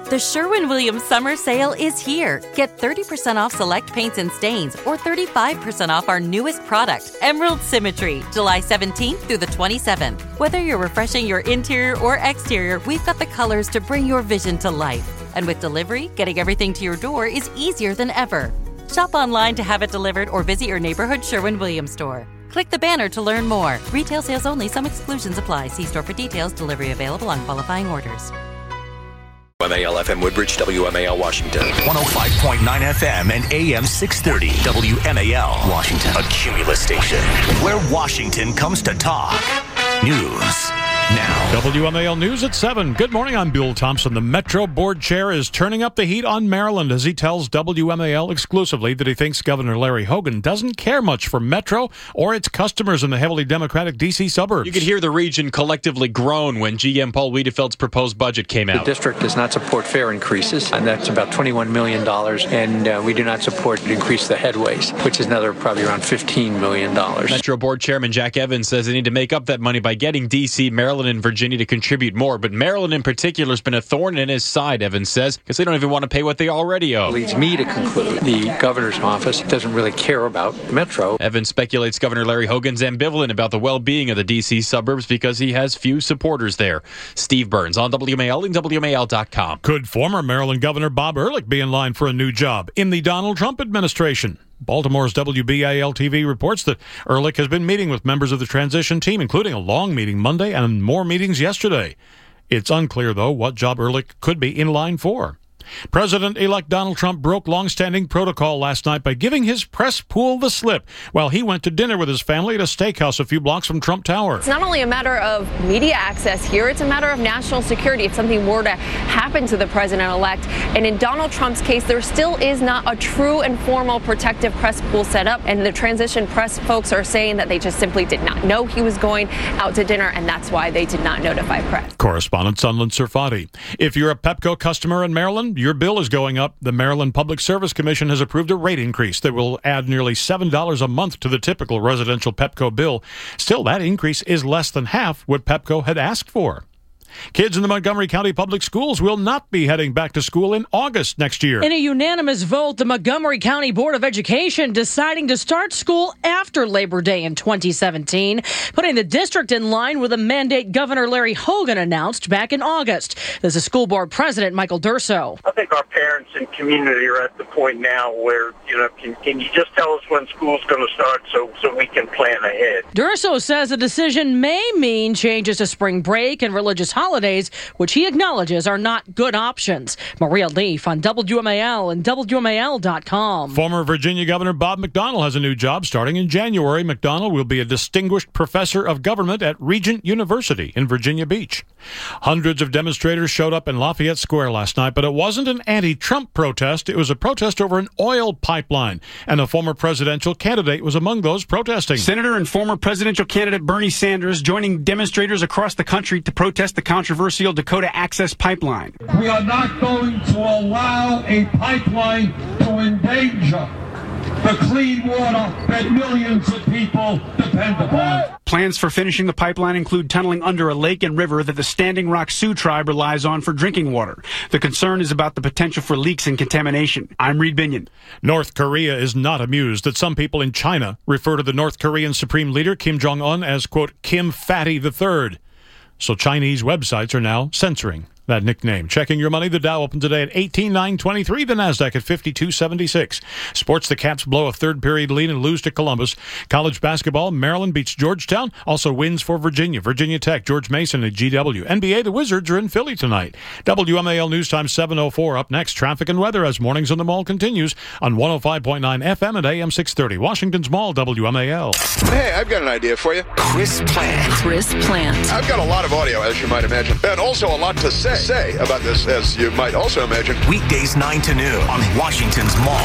The Sherwin-Williams Summer Sale is here. Get 30% off select paints and stains or 35% off our newest product, Emerald Symmetry, July 17th through the 27th. Whether you're refreshing your interior or exterior, we've got the colors to bring your vision to life. And with delivery, getting everything to your door is easier than ever. Shop online to have it delivered or visit your neighborhood Sherwin-Williams store. Click the banner to learn more. Retail sales only. Some exclusions apply. See store for details. Delivery available on qualifying orders. WMAL FM Woodbridge, WMAL Washington. 105.9 FM and AM 630. WMAL Washington. A Cumulus station where Washington comes to talk. News now. WMAL News at 7. Good morning, I'm Bill Thompson. The Metro Board Chair is turning up the heat on Maryland as he tells WMAL exclusively that he thinks Governor Larry Hogan doesn't care much for Metro or its customers in the heavily Democratic D.C. suburbs. You could hear the region collectively groan when GM Paul Wiedefeld's proposed budget came out. The district does not support fare increases, and that's about $21 million, and we do not support increase the headways, which is another probably around $15 million. Metro Board Chairman Jack Evans says they need to make up that money by getting D.C., Maryland, and Virginia to contribute more, but Maryland in particular has been a thorn in his side, Evans says, because they don't even want to pay what they already owe. It leads me to conclude the governor's office doesn't really care about Metro. Evans speculates Governor Larry Hogan's ambivalent about the well-being of the D.C. suburbs because he has few supporters there. Steve Burns on WMAL and WMAL.com. Could former Maryland Governor Bob Ehrlich be in line for a new job in the Donald Trump administration? Baltimore's WBAL-TV reports that Ehrlich has been meeting with members of the transition team, including a long meeting Monday and more meetings yesterday. It's unclear, though, what job Ehrlich could be in line for. President-elect Donald Trump broke long-standing protocol last night by giving his press pool the slip while he went to dinner with his family at a steakhouse a few blocks from Trump Tower. It's not only a matter of media access here, it's a matter of national security. If something were to happen to the president-elect, and in Donald Trump's case, there still is not a true and formal protective press pool set up, and the transition press folks are saying that they just simply did not know he was going out to dinner, and that's why they did not notify press. Correspondent Sunland Serfati. If you're a Pepco customer in Maryland, your bill is going up. The Maryland Public Service Commission has approved a rate increase that will add nearly $7 a month to the typical residential Pepco bill. Still, that increase is less than half what Pepco had asked for. Kids in the Montgomery County Public Schools will not be heading back to school in August next year. In a unanimous vote, the Montgomery County Board of Education deciding to start school after Labor Day in 2017, putting the district in line with a mandate Governor Larry Hogan announced back in August. This is school board president Michael Durso. I think our parents and community are at the point now where, can you just tell us when school's going to start so we can plan ahead? Durso says the decision may mean changes to spring break and religious holidays, which he acknowledges are not good options. Maria Leaf on WMAL and WMAL.com. Former Virginia Governor Bob McDonnell has a new job starting in January. McDonnell will be a distinguished professor of government at Regent University in Virginia Beach. Hundreds of demonstrators showed up in Lafayette Square last night, but it wasn't an anti-Trump protest. It was a protest over an oil pipeline, and a former presidential candidate was among those protesting. Senator and former presidential candidate Bernie Sanders joining demonstrators across the country to protest the controversial Dakota Access Pipeline. We are not going to allow a pipeline to endanger the clean water that millions of people depend upon. Plans for finishing the pipeline include tunneling under a lake and river that the Standing Rock Sioux tribe relies on for drinking water. The concern is about the potential for leaks and contamination. I'm Reed Binion. North Korea is not amused that some people in China refer to the North Korean Supreme Leader Kim Jong-un as, quote, Kim Fatty III. So Chinese websites are now censoring that nickname. Checking your money, the Dow opened today at 18,923, the Nasdaq at 5276. Sports, the Caps blow a third-period lead and lose to Columbus. College basketball, Maryland beats Georgetown, also wins for Virginia. Virginia Tech, George Mason at GW. NBA, the Wizards are in Philly tonight. WMAL News Time 7:04. Up next, traffic and weather as Mornings on the Mall continues on 105.9 FM and AM 630. Washington's Mall, WMAL. Hey, I've got an idea for you. Chris Plant. I've got a lot of audio, as you might imagine, and also a lot to say about this, as you might also imagine. Weekdays 9 to noon on Washington's Mall,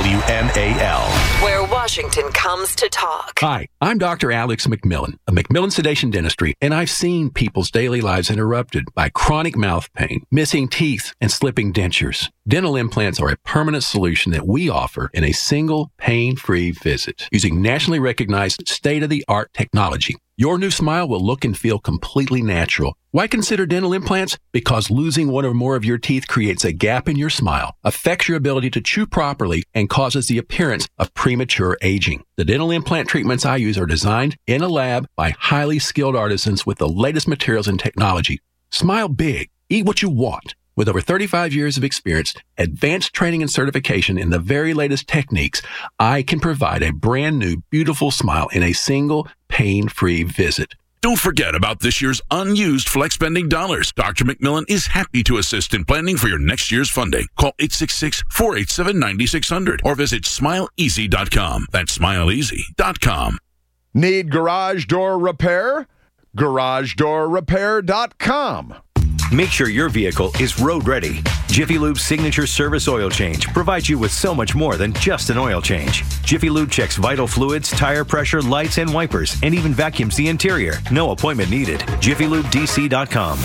WMAL. Where Washington comes to talk. Hi, I'm Dr. Alex McMillan of McMillan Sedation Dentistry, and I've seen people's daily lives interrupted by chronic mouth pain, missing teeth, and slipping dentures. Dental implants are a permanent solution that we offer in a single pain-free visit using nationally recognized state-of-the-art technology. Your new smile will look and feel completely natural Why consider dental implants? Because losing one or more of your teeth creates a gap in your smile, affects your ability to chew properly, and causes the appearance of premature aging. The dental implant treatments I use are designed in a lab by highly skilled artisans with the latest materials and technology. Smile big. Eat what you want. With over 35 years of experience, advanced training and certification in the very latest techniques, I can provide a brand new, beautiful smile in a single, pain-free visit. Don't forget about this year's unused flex spending dollars. Dr. McMillan is happy to assist in planning for your next year's funding. Call 866-487-9600 or visit smileeasy.com. That's smileeasy.com. Need garage door repair? GarageDoorRepair.com. Make sure your vehicle is road ready. Jiffy Lube's signature service oil change provides you with so much more than just an oil change. Jiffy Lube checks vital fluids, tire pressure, lights, and wipers, and even vacuums the interior. No appointment needed. JiffyLubeDC.com.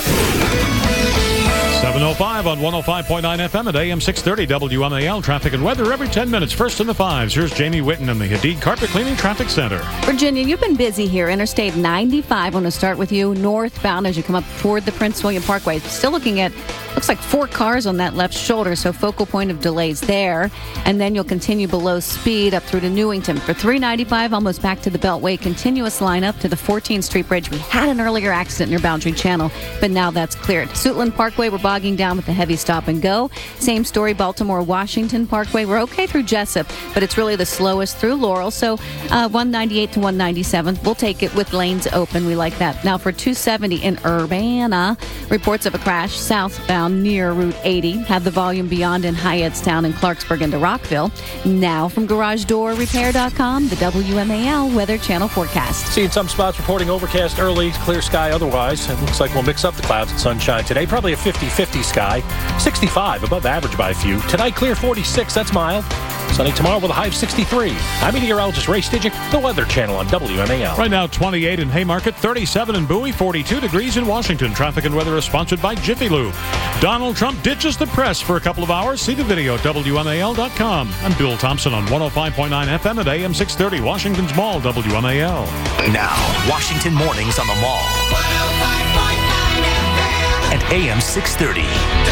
7:05 on 105.9 FM at AM 630 WMAL. Traffic and weather every 10 minutes. First in the fives. Here's Jamie Whitten in the Hadid Carpet Cleaning Traffic Center. Virginia, you've been busy here. Interstate 95. I want to start with you northbound as you come up toward the Prince William Parkway. Still looking at, looks like 4 cars on that left shoulder, so focal point of delays there. And then you'll continue below speed up through to Newington. For 395, almost back to the Beltway. Continuous line up to the 14th Street Bridge. We had an earlier accident near Boundary Channel, but now that's cleared. Suitland Parkway, we're bogging down with the heavy stop and go. Same story, Baltimore-Washington Parkway. We're okay through Jessup, but it's really the slowest through Laurel. So 198 to 197, we'll take it with lanes open. We like that. Now for 270 in Urbana, reports of a crash southbound near Route 80. Have the volume beyond in Hyattstown and Clarksburg into Rockville. Now from GarageDoorRepair.com, the WMAL Weather Channel forecast. Seeing some spots reporting overcast early, clear sky otherwise. It looks like we'll mix up the clouds and sunshine today. Probably a 50-50 sky. 65 above average by a few. Tonight, clear 46. That's mild. Sunny tomorrow with a high of 63. I'm meteorologist Ray Stidgick, the Weather Channel on WMAL. Right now, 28 in Haymarket, 37 in Bowie, 42 degrees in Washington. Traffic and weather is sponsored by Jiffy Lube. Donald Trump ditches the press for a couple of hours. See the video at WMAL.com. I'm Bill Thompson on 105.9 FM at AM 630, Washington's Mall, WMAL. Now, Washington Mornings on the Mall. 105.9 FM. At AM 630.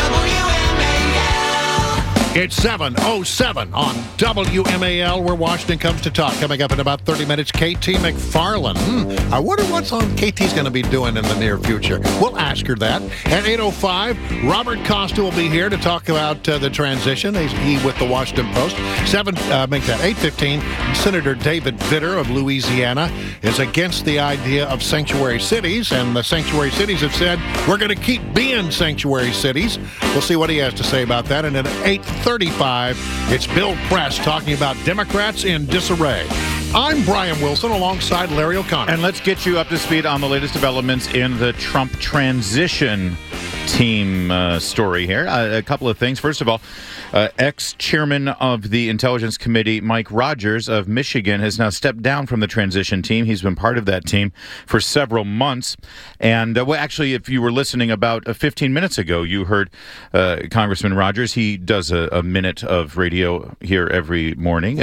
It's 7:07 on WMAL, where Washington comes to talk. Coming up in about 30 minutes, KT McFarland. I wonder what's on KT's going to be doing in the near future. We'll ask her that. At 8:05, Robert Costa will be here to talk about the transition. He with the Washington Post. 8:15, Senator David Vitter of Louisiana is against the idea of sanctuary cities, and the sanctuary cities have said, we're going to keep being sanctuary cities. We'll see what he has to say about that. And at 8:35, it's Bill Press talking about Democrats in disarray. I'm Brian Wilson alongside Larry O'Connor. And let's get you up to speed on the latest developments in the Trump transition team story here. A couple of things. First of all, ex-chairman of the Intelligence Committee, Mike Rogers of Michigan, has now stepped down from the transition team. He's been part of that team for several months. And, actually, if you were listening about 15 minutes ago, you heard Congressman Rogers. He does a minute of radio here every morning at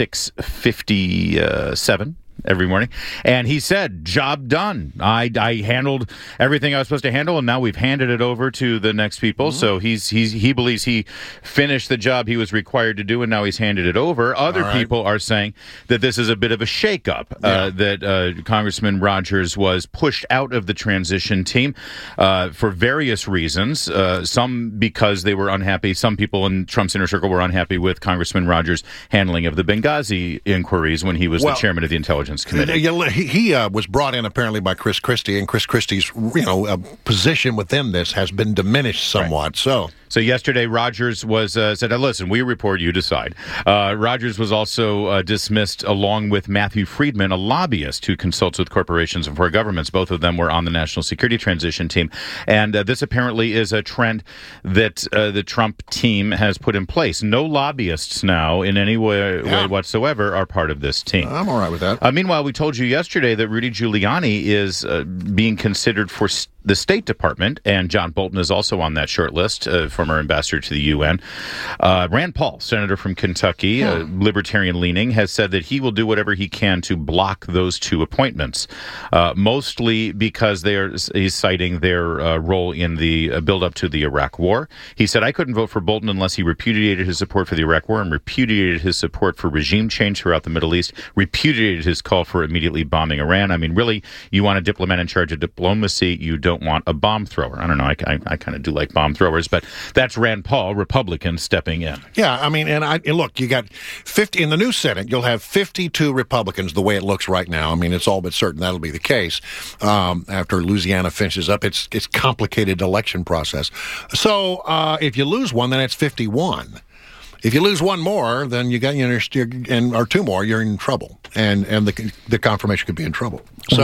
6:57. Every morning. And he said, job done. I handled everything I was supposed to handle, and now we've handed it over to the next people. So he believes he finished the job he was required to do, and now he's handed it over. Other people are saying that this is a bit of a shakeup, that Congressman Rogers was pushed out of the transition team for various reasons. Some because they were unhappy. Some people in Trump's inner circle were unhappy with Congressman Rogers' handling of the Benghazi inquiries when he was the chairman of the Intelligence Committee. He was brought in apparently by Chris Christie, and Chris Christie's position within this has been diminished somewhat. So yesterday, Rogers was said, "Listen, we report, you decide." Rogers was also dismissed along with Matthew Friedman, a lobbyist who consults with corporations and foreign governments. Both of them were on the National Security Transition Team, and this apparently is a trend that the Trump team has put in place. No lobbyists now, in any way whatsoever, are part of this team. I'm all right with that. Meanwhile, we told you yesterday that Rudy Giuliani is being considered for the State Department, and John Bolton is also on that short list, former ambassador to the UN. Rand Paul, senator from Kentucky, libertarian-leaning, has said that he will do whatever he can to block those two appointments, mostly because he's citing their role in the build-up to the Iraq War. He said, I couldn't vote for Bolton unless he repudiated his support for the Iraq War and repudiated his support for regime change throughout the Middle East, repudiated his call for immediately bombing Iran. I mean, really, you want a diplomat in charge of diplomacy, you don't want a bomb thrower. I don't know, I kind of do like bomb throwers, but that's Rand Paul, Republican, stepping in. Yeah, I mean, and look, you got 50 in the new Senate, you'll have 52 Republicans the way it looks right now. I mean, it's all but certain that'll be the case after Louisiana finishes up its complicated election process. So if you lose one, then it's 51. If you lose one more, then you got or two more, you're in trouble, and the confirmation could be in trouble.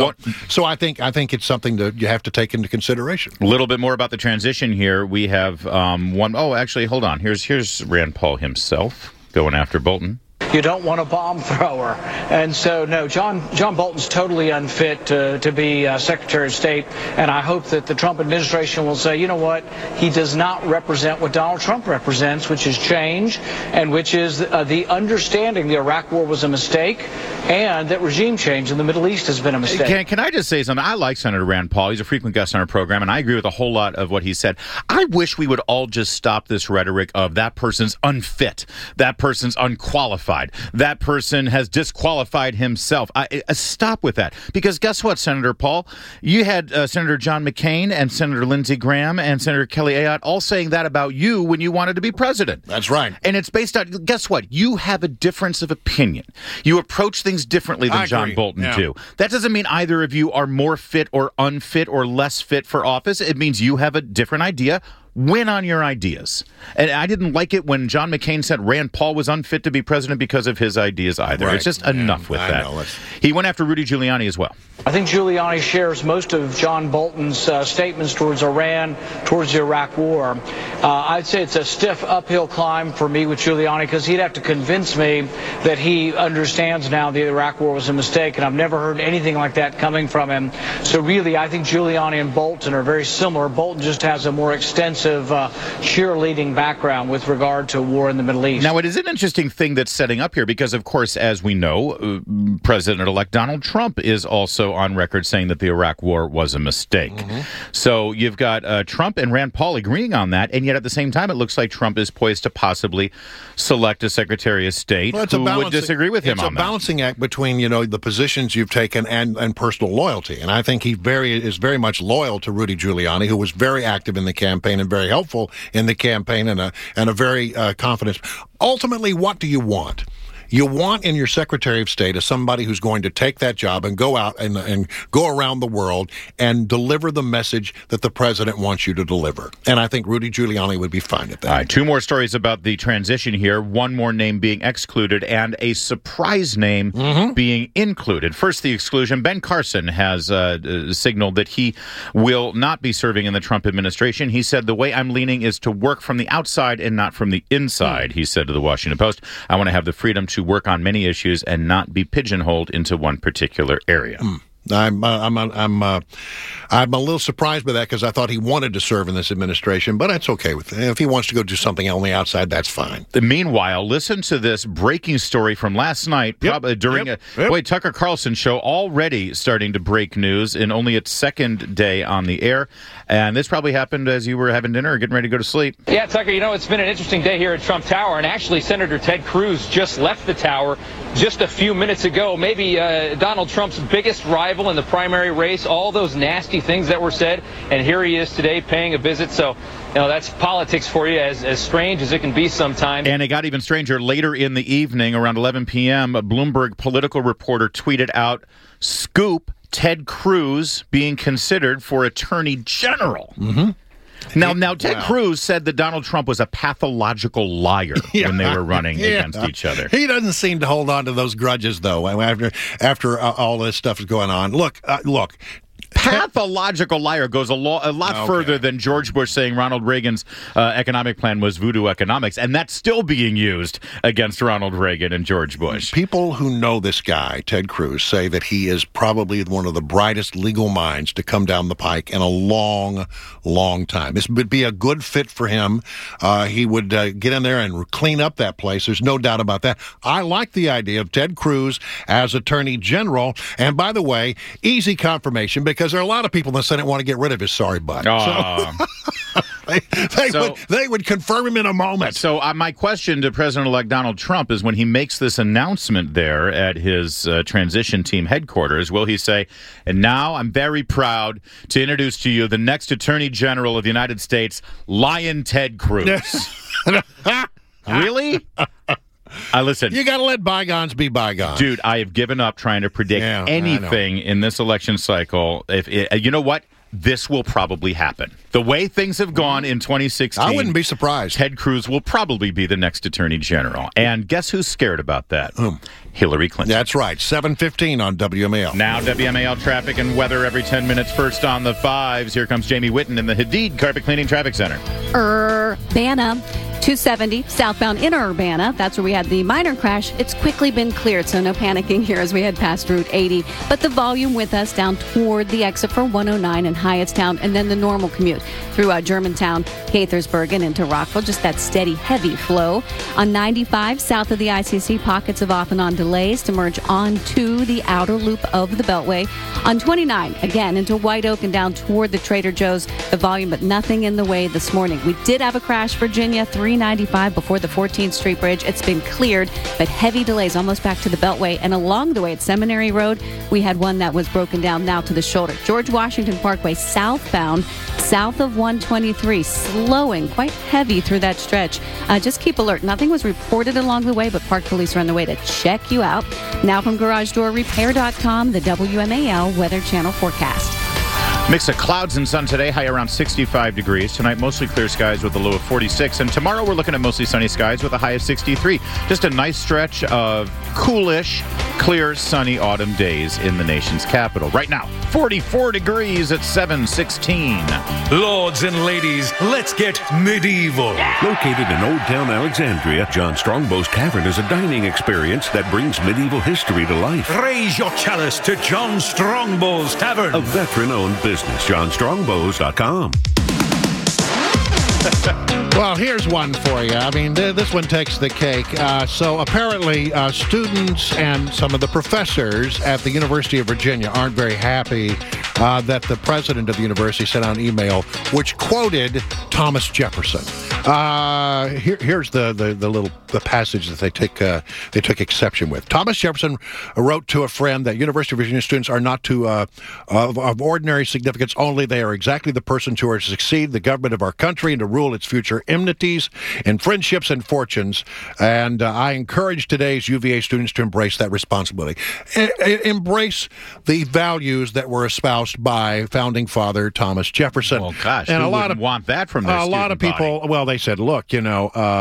So I think it's something that you have to take into consideration. A little bit more about the transition here. We have one. Oh, actually, hold on. Here's Rand Paul himself going after Bolton. You don't want a bomb thrower. And so, no, John Bolton's totally unfit to be Secretary of State, and I hope that the Trump administration will say, you know what, he does not represent what Donald Trump represents, which is change, and which is the understanding the Iraq War was a mistake, and that regime change in the Middle East has been a mistake. Can I just say something? I like Senator Rand Paul. He's a frequent guest on our program, and I agree with a whole lot of what he said. I wish we would all just stop this rhetoric of that person's unfit, that person's unqualified, that person has disqualified himself. Stop with that. Because guess what, Senator Paul? You had Senator John McCain and Senator Lindsey Graham and Senator Kelly Ayotte all saying that about you when you wanted to be president. That's right. And it's based on, guess what? You have a difference of opinion. You approach things differently than John Bolton do. That doesn't mean either of you are more fit or unfit or less fit for office. It means you have a different idea. Win on your ideas. And I didn't like it when John McCain said Rand Paul was unfit to be president because of his ideas either. Right. It's just enough with that. He went after Rudy Giuliani as well. I think Giuliani shares most of John Bolton's statements towards Iran, towards the Iraq War. I'd say it's a stiff uphill climb for me with Giuliani because he'd have to convince me that he understands now the Iraq War was a mistake, and I've never heard anything like that coming from him. So really, I think Giuliani and Bolton are very similar. Bolton just has a more extensive cheerleading background with regard to war in the Middle East. Now, it is an interesting thing that's setting up here because, of course, as we know, President-elect Donald Trump is also on record saying that the Iraq War was a mistake. So you've got Trump and Rand Paul agreeing on that, and yet at the same time, it looks like Trump is poised to possibly select a Secretary of State who would disagree with him on that. It's a balancing act between, the positions you've taken and personal loyalty. And I think he is very much loyal to Rudy Giuliani, who was very active in the campaign and very helpful in the campaign and a very confident. Ultimately, what do you want? You want in your Secretary of State as somebody who's going to take that job and go out and go around the world and deliver the message that the president wants you to deliver. And I think Rudy Giuliani would be fine at that. All right, two more stories about the transition here. One more name being excluded and a surprise name being included. First, the exclusion. Ben Carson has signaled that he will not be serving in the Trump administration. He said, the way I'm leaning is to work from the outside and not from the inside, he said to the Washington Post. I want to have the freedom to work on many issues and not be pigeonholed into one particular area. I'm a little surprised by that because I thought he wanted to serve in this administration, but that's okay with him. If he wants to go do something on the outside, that's fine. Meanwhile, listen to this breaking story from last night during a Tucker Carlson show, already starting to break news in only its second day on the air. And this probably happened as you were having dinner or getting ready to go to sleep. Yeah, Tucker, it's been an interesting day here at Trump Tower, and actually Senator Ted Cruz just left the tower just a few minutes ago. Maybe Donald Trump's biggest rival in the primary race, all those nasty things that were said, and here he is today paying a visit. So, that's politics for you, as strange as it can be sometimes. And it got even stranger later in the evening, around 11 p.m., a Bloomberg political reporter tweeted out, "Scoop, Ted Cruz being considered for Attorney General." Now, Ted Cruz said that Donald Trump was a pathological liar when they were running against each other. He doesn't seem to hold on to those grudges, though, after all this stuff is going on. Look, pathological liar goes a lot further than George Bush saying Ronald Reagan's economic plan was voodoo economics, and that's still being used against Ronald Reagan and George Bush. People who know this guy, Ted Cruz, say that he is probably one of the brightest legal minds to come down the pike in a long, long time. This would be a good fit for him. He would get in there and clean up that place. There's no doubt about that. I like the idea of Ted Cruz as Attorney General. And by the way, easy confirmation, because there are a lot of people in the Senate want to get rid of his sorry butt. So they would confirm him in a moment. So my question to President-elect Donald Trump is, when he makes this announcement there at his transition team headquarters, will he say, "And now I'm very proud to introduce to you the next Attorney General of the United States, Lion Ted Cruz"? Really? Listen. You got to let bygones be bygones. Dude, I have given up trying to predict anything in this election cycle. You know what? This will probably happen. The way things have gone in 2016, I wouldn't be surprised. Ted Cruz will probably be the next Attorney General. And guess who's scared about that? Hillary Clinton. That's right. 7:15 on WMAL. Now WMAL traffic and weather every 10 minutes. First on the 5s. Here comes Jamie Whitten in the Hadid Carpet Cleaning Traffic Center. Urbana. 270 southbound in Urbana. That's where we had the minor crash. It's quickly been cleared, so no panicking here as we head past Route 80. But the volume with us down toward the exit for 109 in Hyattstown, and then the normal commute through Germantown, Gaithersburg, and into Rockville. Just that steady, heavy flow. On 95, south of the ICC, pockets of off and on delays to merge onto the outer loop of the Beltway. On 29, again, into White Oak and down toward the Trader Joe's, the volume, but nothing in the way this morning. We did have a crash, Virginia, 395 before the 14th Street Bridge. It's been cleared, but heavy delays almost back to the Beltway. And along the way at Seminary Road, we had one that was broken down now to the shoulder. George Washington Parkway southbound, south of 123, slowing quite heavy through that stretch. Just keep alert. Nothing was reported along the way, but Park Police are on the way to check you out. Now from GarageDoorRepair.com, the WMAL Weather Channel forecast. Mix of clouds and sun today, high around 65 degrees. Tonight, mostly clear skies with a low of 46. And tomorrow, we're looking at mostly sunny skies with a high of 63. Just a nice stretch of coolish, clear, sunny autumn days in the nation's capital. Right now, 44 degrees at 7:16. Lords and ladies, let's get medieval. Located in Old Town Alexandria, John Strongbow's Tavern is a dining experience that brings medieval history to life. Raise your chalice to John Strongbow's Tavern. A veteran-owned business. JohnStrongbows.com. Well, here's one for you. I mean, this one takes the cake. So apparently, students and some of the professors at the University of Virginia aren't very happy that the president of the university sent out an email which quoted Thomas Jefferson. Here's the passage that they took exception with. Thomas Jefferson wrote to a friend that University of Virginia students are not of ordinary significance only. They are exactly the persons who are to succeed the government of our country and to rule its future enmities and friendships and fortunes. And I encourage today's UVA students to embrace that responsibility. Embrace the values that were espoused by founding father Thomas Jefferson. Well, gosh, and who a lot wouldn't want that from their a lot of people. body? Well, they said, look, we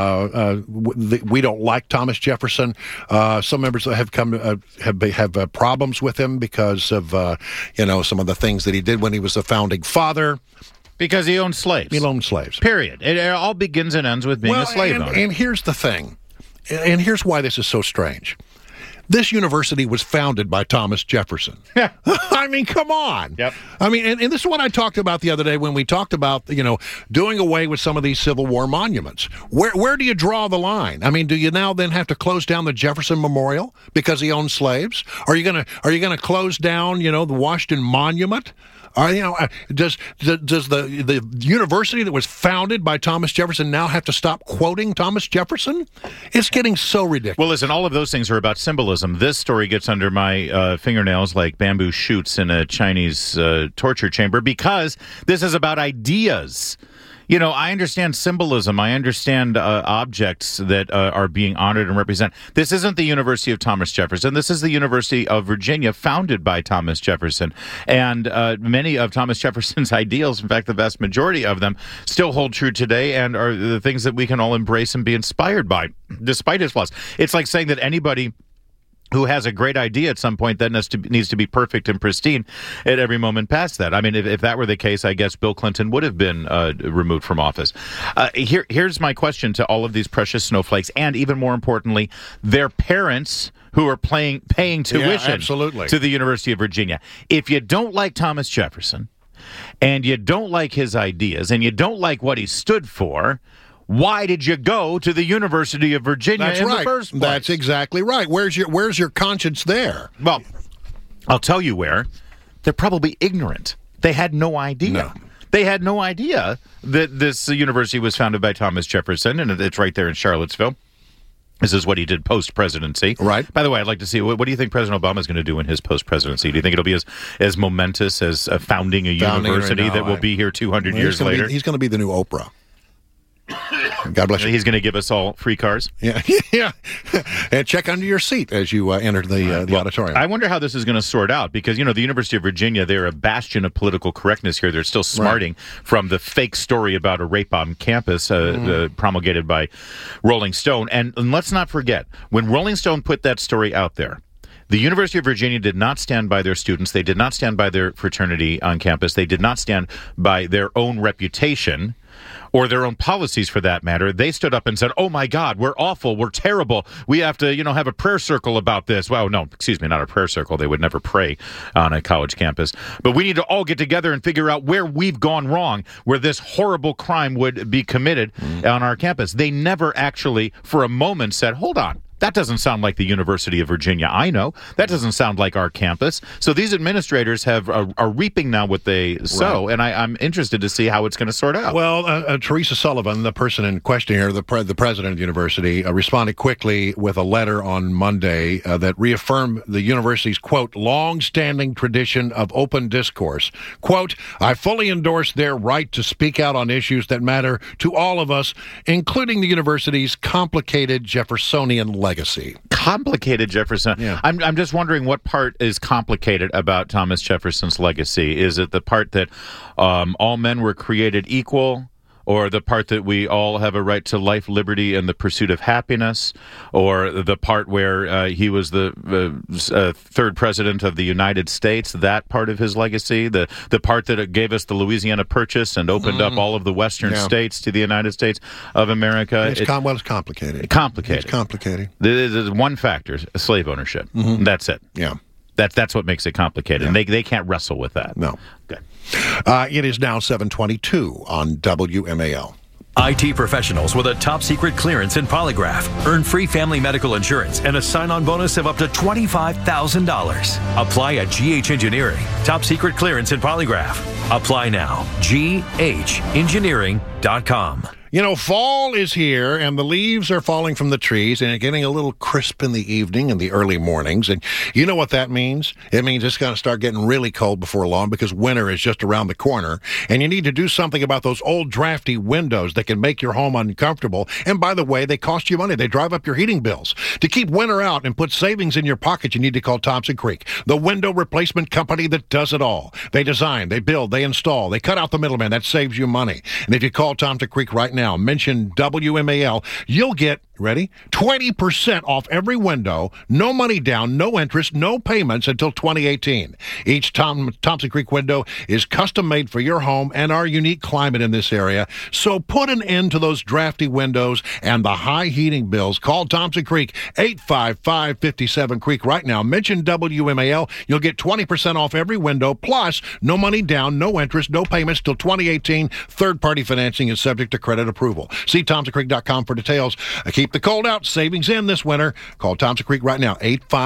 don't like Thomas Jefferson. Some members have have problems with him because of some of the things that he did when he was the founding father. Because he owned slaves. He owned slaves. Period. It all begins and ends with being a slave owner. And here's the thing, and here's why this is so strange. This university was founded by Thomas Jefferson. I mean, come on. Yep. I mean, and this is what I talked about the other day when we talked about, doing away with some of these Civil War monuments. Where do you draw the line? I mean, do you now then have to close down the Jefferson Memorial because he owned slaves? Are you gonna close down, the Washington Monument? Does the university that was founded by Thomas Jefferson now have to stop quoting Thomas Jefferson? It's getting so ridiculous. Well, listen, all of those things are about symbolism. This story gets under my fingernails like bamboo shoots in a Chinese torture chamber because this is about ideas. I understand symbolism. I understand objects that are being honored and represented. This isn't the University of Thomas Jefferson. This is the University of Virginia, founded by Thomas Jefferson. And many of Thomas Jefferson's ideals, in fact, the vast majority of them, still hold true today and are the things that we can all embrace and be inspired by, despite his flaws. It's like saying that anybody who has a great idea at some point that needs to be perfect and pristine at every moment past that. I mean, if that were the case, I guess Bill Clinton would have been removed from office. Here's my question to all of these precious snowflakes, and even more importantly, their parents who are paying tuition to the University of Virginia. If you don't like Thomas Jefferson, and you don't like his ideas, and you don't like what he stood for, why did you go to the University of Virginia the first place? That's exactly right. Where's your conscience there? Well, I'll tell you where. They're probably ignorant. They had no idea. No. They had no idea that this university was founded by Thomas Jefferson, and it's right there in Charlottesville. This is what he did post-presidency. Right. By the way, I'd like to see, what do you think President Obama is going to do in his post-presidency? Do you think it'll be as momentous as founding a university that will be here 200 years later? He's going to be the new Oprah. God bless you. He's going to give us all free cars? Yeah. And check under your seat as you enter the auditorium. I wonder how this is going to sort out, because, the University of Virginia, they're a bastion of political correctness here. They're still smarting from the fake story about a rape on campus promulgated by Rolling Stone. And let's not forget, when Rolling Stone put that story out there, the University of Virginia did not stand by their students. They did not stand by their fraternity on campus. They did not stand by their own reputation or their own policies, for that matter. They stood up and said, oh, my God, we're awful, we're terrible. We have to, have a prayer circle about this. Well, no, excuse me, not a prayer circle. They would never pray on a college campus. But we need to all get together and figure out where we've gone wrong, where this horrible crime would be committed on our campus. They never actually, for a moment, said, hold on. That doesn't sound like the University of Virginia I know. That doesn't sound like our campus. So these administrators are reaping now what they sow, and I'm interested to see how it's going to sort out. Well, Teresa Sullivan, the person in question here, the president of the university, responded quickly with a letter on Monday that reaffirmed the university's, quote, long-standing tradition of open discourse. Quote, I fully endorse their right to speak out on issues that matter to all of us, including the university's complicated Jeffersonian legacy. Complicated Jefferson. Yeah. I'm just wondering what part is complicated about Thomas Jefferson's legacy. Is it the part that all men were created equal, or the part that we all have a right to life, liberty, and the pursuit of happiness, or the part where he was the third president of the United States, that part of his legacy, the part that gave us the Louisiana Purchase and opened up all of the western states to the United States of America? It's complicated. Complicated. It's complicated. There's one factor, slave ownership. That's it. Yeah. That's what makes it complicated. And they can't wrestle with that. No. Good. It is now 7:22 on WMAL. IT professionals with a top secret clearance in Polygraph earn free family medical insurance and a sign-on bonus of up to $25,000. Apply at GH Engineering. Top secret clearance in Polygraph. Apply now. GHengineering.com. Fall is here, and the leaves are falling from the trees, and it's getting a little crisp in the evening and the early mornings. And you know what that means? It means it's going to start getting really cold before long, because winter is just around the corner. And you need to do something about those old drafty windows that can make your home uncomfortable. And by the way, they cost you money. They drive up your heating bills. To keep winter out and put savings in your pocket, you need to call Thompson Creek, the window replacement company that does it all. They design, they build, they install, they cut out the middleman. That saves you money. And if you call Thompson Creek right now, mention WMAL, you'll get, ready, 20% off every window, no money down, no interest, no payments until 2018. Each Thompson Creek window is custom made for your home and our unique climate in this area. So put an end to those drafty windows and the high heating bills. Call Thompson Creek, 855-57 Creek right now. Mention WMAL. You'll get 20% off every window, plus no money down, no interest, no payments till 2018. Third-party financing is subject to credit approval. See ThompsonCreek.com for details. Keep the cold out, savings in this winter. Call Thompson Creek right now,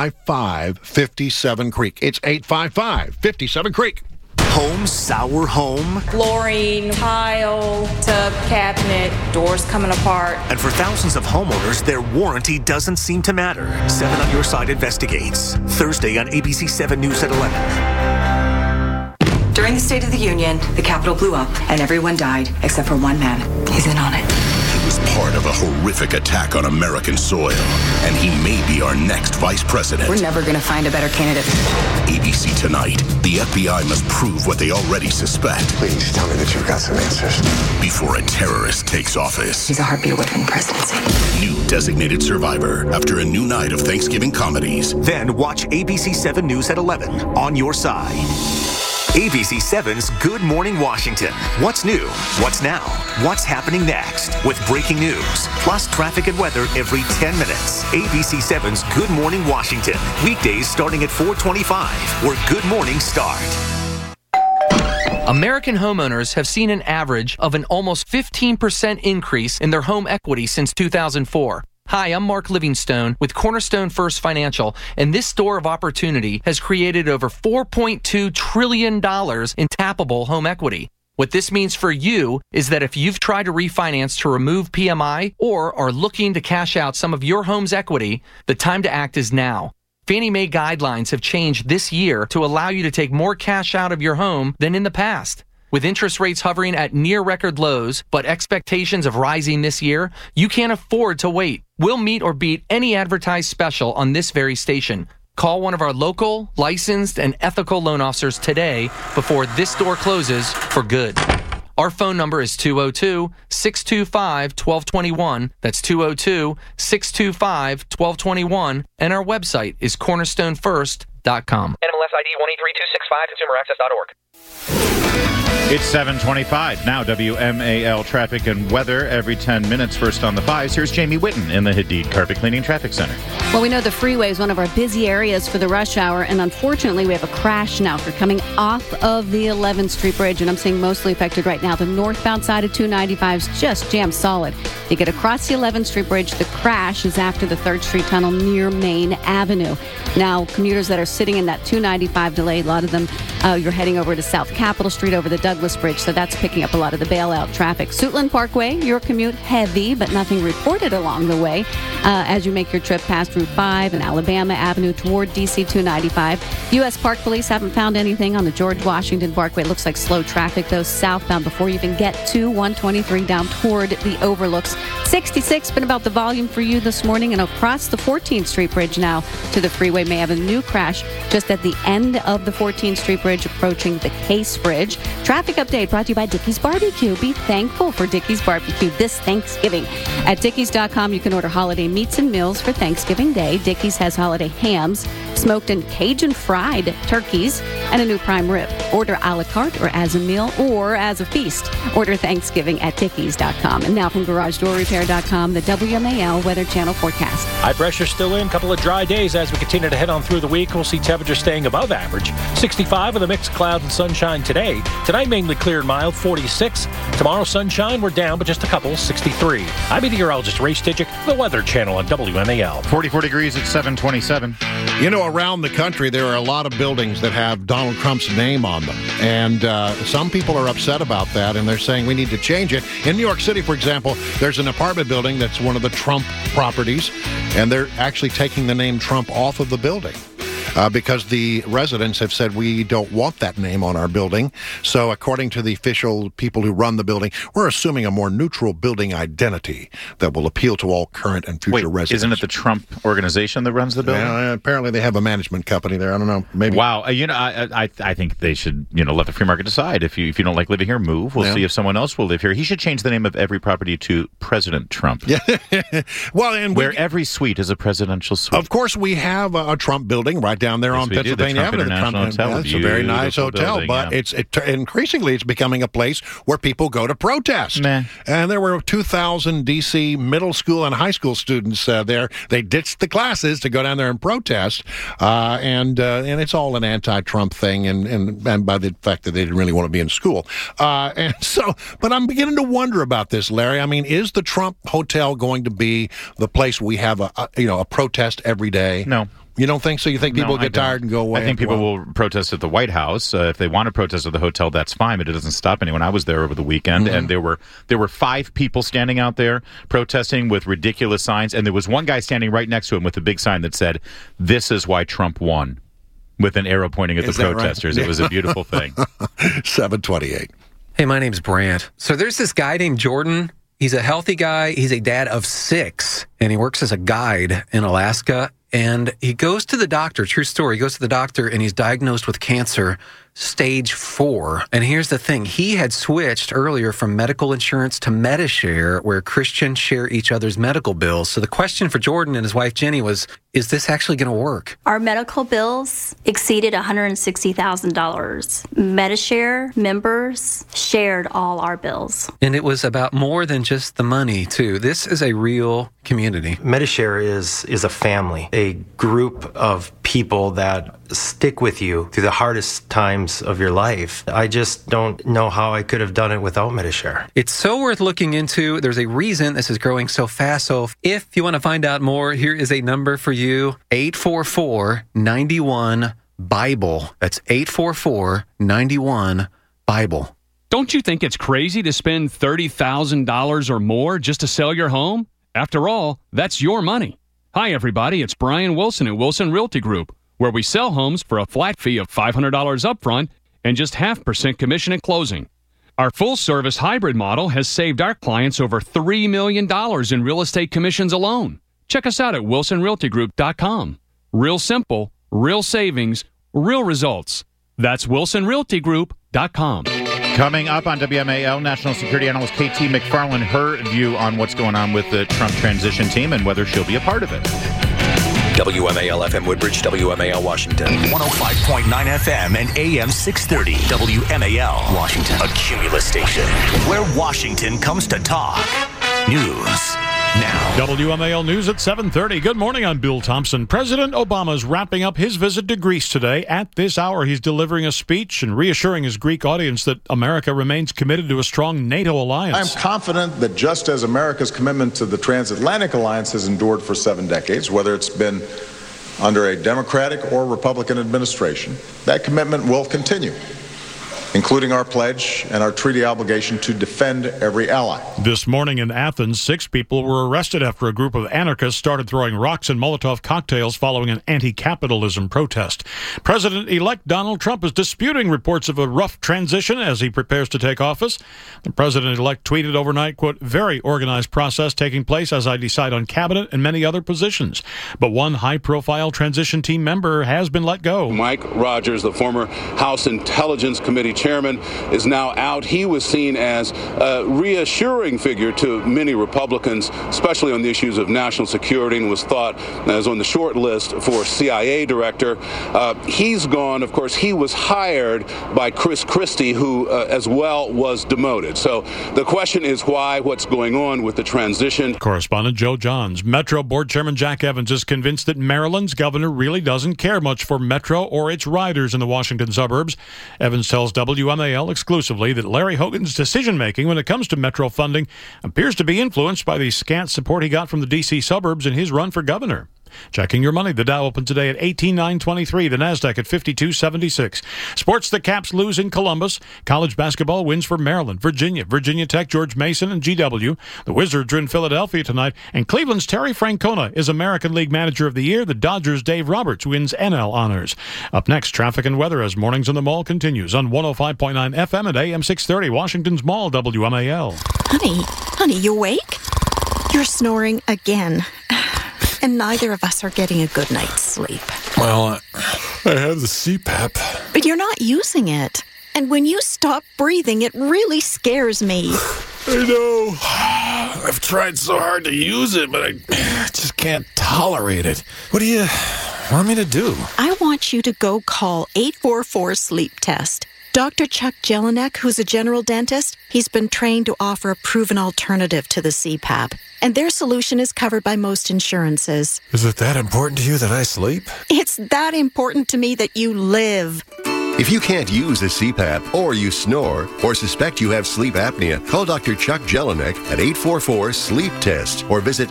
855-57 Creek. It's 855-57 Creek. Home, sour home. Flooring, tile, tub, cabinet, doors coming apart. And for thousands of homeowners, their warranty doesn't seem to matter. 7 on Your Side investigates. Thursday on ABC 7 News at 11. During the State of the Union, the Capitol blew up and everyone died except for one man. He's in on it. He was was part of a horrific attack on American soil, and he may be our next vice president. We're never going to find a better candidate. ABC Tonight. The FBI must prove what they already suspect. Please tell me that you've got some answers. Before a terrorist takes office. He's a heartbeat away from the presidency. New Designated Survivor after a new night of Thanksgiving comedies. Then watch ABC 7 News at 11 on your side. ABC 7's Good Morning Washington. What's new? What's now? What's happening next? With breaking news, plus traffic and weather every 10 minutes. ABC 7's Good Morning Washington. Weekdays starting at 4:25, where good mornings start. American homeowners have seen an average of an almost 15% increase in their home equity since 2004. Hi, I'm Mark Livingstone with Cornerstone First Financial, and this store of opportunity has created over $4.2 trillion in tappable home equity. What this means for you is that if you've tried to refinance to remove PMI or are looking to cash out some of your home's equity, the time to act is now. Fannie Mae guidelines have changed this year to allow you to take more cash out of your home than in the past. With interest rates hovering at near record lows, but expectations of rising this year, you can't afford to wait. We'll meet or beat any advertised special on this very station. Call one of our local, licensed, and ethical loan officers today before this door closes for good. Our phone number is 202-625-1221. That's 202-625-1221. And our website is cornerstonefirst.com. NMLS ID 183265, consumeraccess.org. It's 7:25 now. WMAL traffic and weather every 10 minutes. First on the fives. Here's Jamie Whitten in the Hadid Carpet Cleaning Traffic Center. Well, we know the freeway is one of our busy areas for the rush hour, and unfortunately, we have a crash now for coming off of the 11th Street Bridge, and I'm seeing mostly affected right now. The northbound side of 295 is just jammed solid. You get across the 11th Street Bridge, the crash is after the 3rd Street Tunnel near Main Avenue. Now, commuters that are sitting in that 295 delay, a lot of them, you're heading over to South Capitol Street over the Douglas Bridge, so that's picking up a lot of the bailout traffic. Suitland Parkway, your commute heavy, but nothing reported along the way as you make your trip past Route 5 and Alabama Avenue toward DC 295. U.S. Park Police haven't found anything on the George Washington Parkway. It looks like slow traffic, though, southbound before you even get to 123 down toward the overlooks. 66 been about the volume for you this morning, and across the 14th Street Bridge now to the freeway may have a new crash just at the end of the 14th Street Bridge approaching the Case Bridge. Traffic update brought to you by Dickey's Barbecue. Be thankful for Dickey's Barbecue this Thanksgiving. At Dickeys.com, you can order holiday meats and meals for Thanksgiving Day. Dickey's has holiday hams, smoked and Cajun fried turkeys, and a new prime rib. Order a la carte or as a meal or as a feast. Order Thanksgiving at Dickeys.com. And now from GarageDoorRepair.com, the WMAL Weather Channel forecast. High pressure still in. Couple of dry days as we continue to head on through the week. We'll see temperatures staying above average. 65 with a mix of clouds and sunshine today. Tonight, mainly clear and mild, 46. Tomorrow, sunshine. We're down, but just a couple, 63. I'm meteorologist Ray Stidgick, the Weather Channel on WMAL. 44 degrees at 7:27. You know, around the country, there are a lot of buildings that have Donald Trump's name on them. And some people are upset about that, and they're saying we need to change it. In New York City, for example, there's an apartment building that's one of the Trump properties, and they're actually taking the name Trump off of the building. Because the residents have said we don't want that name on our building. So according to the official people who run the building, we're assuming a more neutral building identity that will appeal to all current and future residents. Isn't it the Trump organization that runs the building? Yeah, apparently they have a management company there. I don't know. Maybe. Wow. I think they should let the free market decide. If you don't like living here, move. We'll see if someone else will live here. He should change the name of every property to President Trump. Yeah. Well, and where every suite is a presidential suite. Of course, we have a Trump building right down there on Pennsylvania Avenue. It's a very nice hotel, building, but increasingly it's becoming a place where people go to protest. Meh. And there were 2,000 D.C. middle school and high school students there. They ditched the classes to go down there and protest, and it's all an anti-Trump thing, and by the fact that they didn't really want to be in school. But I'm beginning to wonder about this, Larry. I mean, is the Trump Hotel going to be the place we have a protest every day? No. You don't think so? You think people get tired and go away? I think people will protest at the White House. If they want to protest at the hotel, that's fine, but it doesn't stop anyone. I was there over the weekend, and there were 5 people standing out there protesting with ridiculous signs, and there was one guy standing right next to him with a big sign that said, "This is why Trump won," with an arrow pointing at the protesters. Right? It was a beautiful thing. 728. Hey, my name's Brant. So there's this guy named Jordan. He's a healthy guy. He's a dad of 6, and he works as a guide in Alaska. And he goes to the doctor, true story, he goes to the doctor and he's diagnosed with cancer, stage 4. And here's the thing, he had switched earlier from medical insurance to Medishare, where Christians share each other's medical bills. So the question for Jordan and his wife Jenny was, is this actually going to work? Our medical bills exceeded $160,000. Medishare members shared all our bills. And it was about more than just the money, too. This is a real community. Medishare is a family, a group of people that stick with you through the hardest times of your life. I just don't know how I could have done it without Medishare. It's so worth looking into. There's a reason this is growing so fast. So if you want to find out more, here is a number for you, 844-91-BIBLE. That's 844-91-BIBLE. Don't you think it's crazy to spend $30,000 or more just to sell your home? After all, that's your money. Hi, everybody. It's Brian Wilson at Wilson Realty Group, where we sell homes for a flat fee of $500 upfront and just 0.5% commission at closing. Our full-service hybrid model has saved our clients over $3 million in real estate commissions alone. Check us out at wilsonrealtygroup.com. Real simple, real savings, real results. That's wilsonrealtygroup.com. Coming up on WMAL, National Security Analyst KT McFarland, her view on what's going on with the Trump transition team and whether she'll be a part of it. WMAL FM Woodbridge, WMAL Washington. 105.9 FM and AM 630 WMAL Washington. A Cumulus station where Washington comes to talk. News now. WMAL News at 7:30. Good morning, I'm Bill Thompson. President Obama is wrapping up his visit to Greece today. At this hour, he's delivering a speech and reassuring his Greek audience that America remains committed to a strong NATO alliance. I am confident that just as America's commitment to the transatlantic alliance has endured for 7 decades, whether it's been under a Democratic or Republican administration, that commitment will continue, including our pledge and our treaty obligation to defend every ally. This morning in Athens, 6 people were arrested after a group of anarchists started throwing rocks and Molotov cocktails following an anti-capitalism protest. President-elect Donald Trump is disputing reports of a rough transition as he prepares to take office. The president-elect tweeted overnight, quote, "Very organized process taking place as I decide on cabinet and many other positions." But one high-profile transition team member has been let go. Mike Rogers, the former House Intelligence Committee chairman, is now out. He was seen as a reassuring figure to many Republicans, especially on the issues of national security, and was thought as on the short list for CIA director. He's gone. Of course, he was hired by Chris Christie, who as well was demoted. So the question is why, what's going on with the transition. Correspondent Joe Johns. Metro Board Chairman Jack Evans is convinced that Maryland's governor really doesn't care much for Metro or its riders in the Washington suburbs. Evans tells WMAL exclusively that Larry Hogan's decision-making when it comes to Metro funding appears to be influenced by the scant support he got from the D.C. suburbs in his run for governor. Checking your money, the Dow opened today at 18,923, the Nasdaq at 5276. Sports, the Caps lose in Columbus. College basketball wins for Maryland, Virginia, Virginia Tech, George Mason, and GW. The Wizards are in Philadelphia tonight, and Cleveland's Terry Francona is American League Manager of the Year. The Dodgers' Dave Roberts wins NL honors. Up next, traffic and weather as Mornings in the Mall continues on 105.9 FM and AM 630, Washington's Mall, WMAL. Honey, you awake? You're snoring again. And neither of us are getting a good night's sleep. Well, I have the CPAP. But you're not using it. And when you stop breathing, it really scares me. I know. I've tried so hard to use it, but I just can't tolerate it. What do you want me to do? I want you to go call 844-SLEEP-TEST. Dr. Chuck Jelinek, who's a general dentist, he's been trained to offer a proven alternative to the CPAP. And their solution is covered by most insurances. Is it that important to you that I sleep? It's that important to me that you live. If you can't use a CPAP, or you snore, or suspect you have sleep apnea, call Dr. Chuck Jelinek at 844-SLEEP-TEST or visit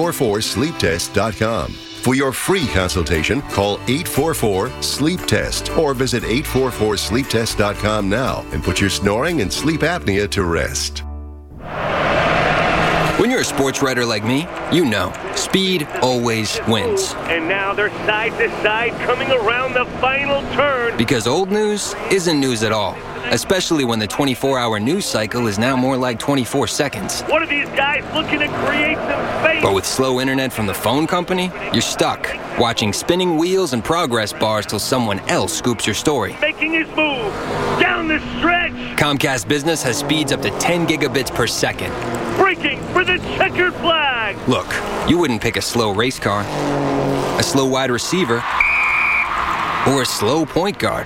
844sleeptest.com. For your free consultation, call 844-SLEEP-TEST or visit 844sleeptest.com now and put your snoring and sleep apnea to rest. When you're a sports writer like me, you know, speed always wins. And now they're side to side coming around the final turn. Because old news isn't news at all, especially when the 24-hour news cycle is now more like 24 seconds. One of these guys looking to create some space. But with slow internet from the phone company, you're stuck, watching spinning wheels and progress bars till someone else scoops your story. Making his move down the stretch. Comcast Business has speeds up to 10 gigabits per second. Breaking for the checkered flag. Look, you wouldn't pick a slow race car, a slow wide receiver, or a slow point guard.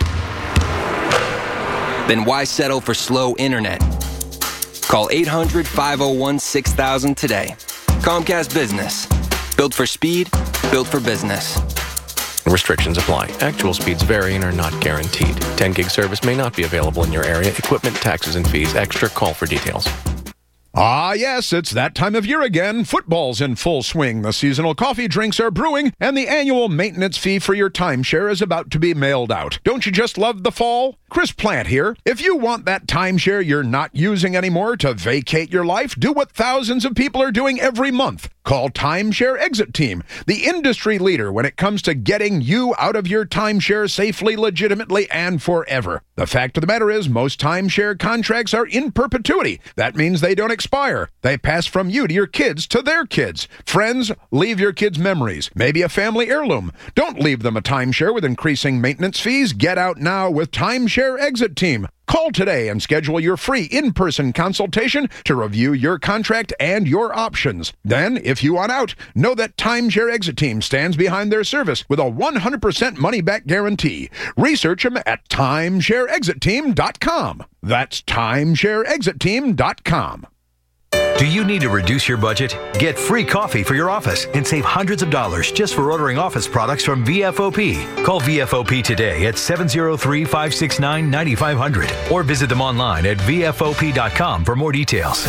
Then why settle for slow internet? Call 800-501-6000 today. Comcast Business. Built for speed, built for business. Restrictions apply. Actual speeds vary and are not guaranteed. 10 gig service may not be available in your area. Equipment, taxes, and fees extra. Call for details. Ah, yes, it's that time of year again. Football's in full swing. The seasonal coffee drinks are brewing, and the annual maintenance fee for your timeshare is about to be mailed out. Don't you just love the fall? Chris Plant here. If you want that timeshare you're not using anymore to vacate your life, do what thousands of people are doing every month. Call Timeshare Exit Team, the industry leader when it comes to getting you out of your timeshare safely, legitimately, and forever. The fact of the matter is, most timeshare contracts are in perpetuity. That means they don't expire. They pass from you to your kids to their kids. Friends, leave your kids memories. Maybe a family heirloom. Don't leave them a timeshare with increasing maintenance fees. Get out now with Timeshare Exit Team. Call today and schedule your free in-person consultation to review your contract and your options. Then, if you want out, know that Timeshare Exit Team stands behind their service with a 100% money-back guarantee. Research them at timeshareexitteam.com. That's timeshareexitteam.com. Do you need to reduce your budget? Get free coffee for your office and save hundreds of dollars just for ordering office products from VFOP. Call VFOP today at 703-569-9500 or visit them online at VFOP.com for more details.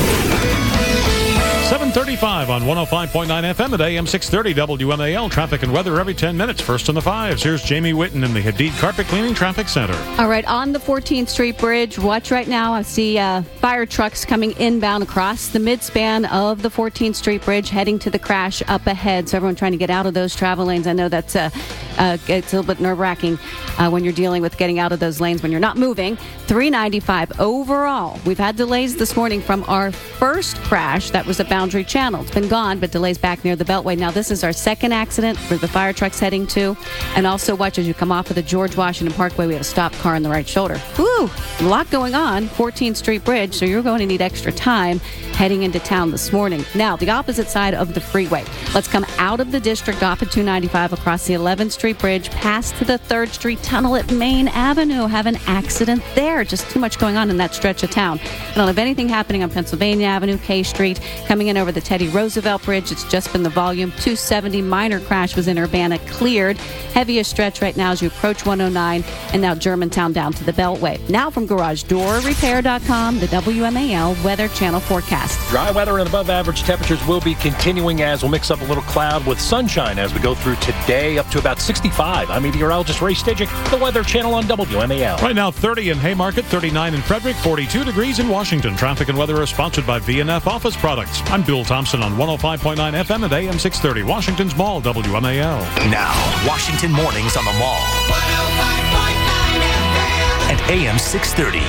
7:35 on 105.9 FM at AM 630 WMAL. Traffic and weather every 10 minutes. First on the fives. Here's Jamie Whitten in the Hadid Carpet Cleaning Traffic Center. All right, on the 14th Street Bridge, watch right now. I see fire trucks coming inbound across the midspan of the 14th Street Bridge, heading to the crash up ahead. So everyone trying to get out of those travel lanes. I know that's it's a little bit nerve-wracking when you're dealing with getting out of those lanes when you're not moving. 395 overall. We've had delays this morning from our first crash. That was at Boundary Channel. It's been gone, but delays back near the Beltway. Now, this is our second accident where the fire truck's heading to. And also watch as you come off of the George Washington Parkway. We have a stopped car on the right shoulder. Woo! A lot going on. 14th Street Bridge, so you're going to need extra time heading into town this morning. Now, the opposite side of the freeway. Let's come out of the district off of 295 across the 11th Street Bridge, past to the 3rd Street Tunnel at Main Avenue. Have an accident there. Just too much going on in that stretch of town. I don't have anything happening on Pennsylvania Avenue, K Street. Coming in over the Teddy Roosevelt Bridge, it's just been the volume. 270 minor crash was in Urbana, cleared. Heaviest stretch right now as you approach 109 and now Germantown down to the Beltway. Now from GarageDoorRepair.com, the WMAL Weather Channel forecast. Dry weather and above average temperatures will be continuing as we'll mix up a little cloud with sunshine as we go through today up to about 65. I'm meteorologist Ray Stidgick, the Weather Channel on WMAL. Right now 30 in Haymarket, 39 in Frederick, 42 degrees in Washington. Traffic and weather are sponsored by V&F Office Products. I'm Bill Thompson on 105.9 FM at AM 630, Washington's Mall, WMAL. Now, Washington Mornings on the Mall. 105.9 FM at AM 630.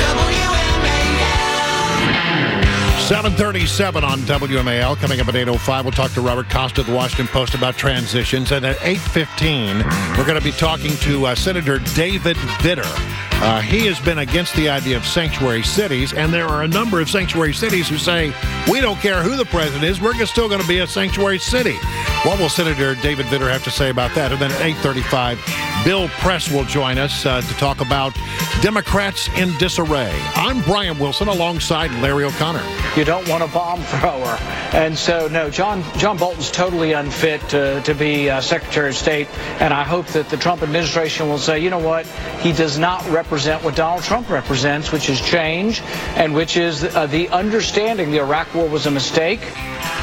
WMAL. 7:37 on WMAL. Coming up at 8:05, we'll talk to Robert Costa of the Washington Post about transitions. And at 8:15, we're going to be talking to Senator David Vitter. He has been against the idea of sanctuary cities, and there are a number of sanctuary cities who say, we don't care who the president is, we're still going to be a sanctuary city. What will Senator David Vitter have to say about that? And then at 8:35, Bill Press will join us to talk about Democrats in disarray. I'm Brian Wilson alongside Larry O'Connor. You don't want a bomb thrower. And so, no, John Bolton's totally unfit to be Secretary of State, and I hope that the Trump administration will say, you know what, he does not represent what Donald Trump represents, which is change, and which is the understanding the Iraq war was a mistake.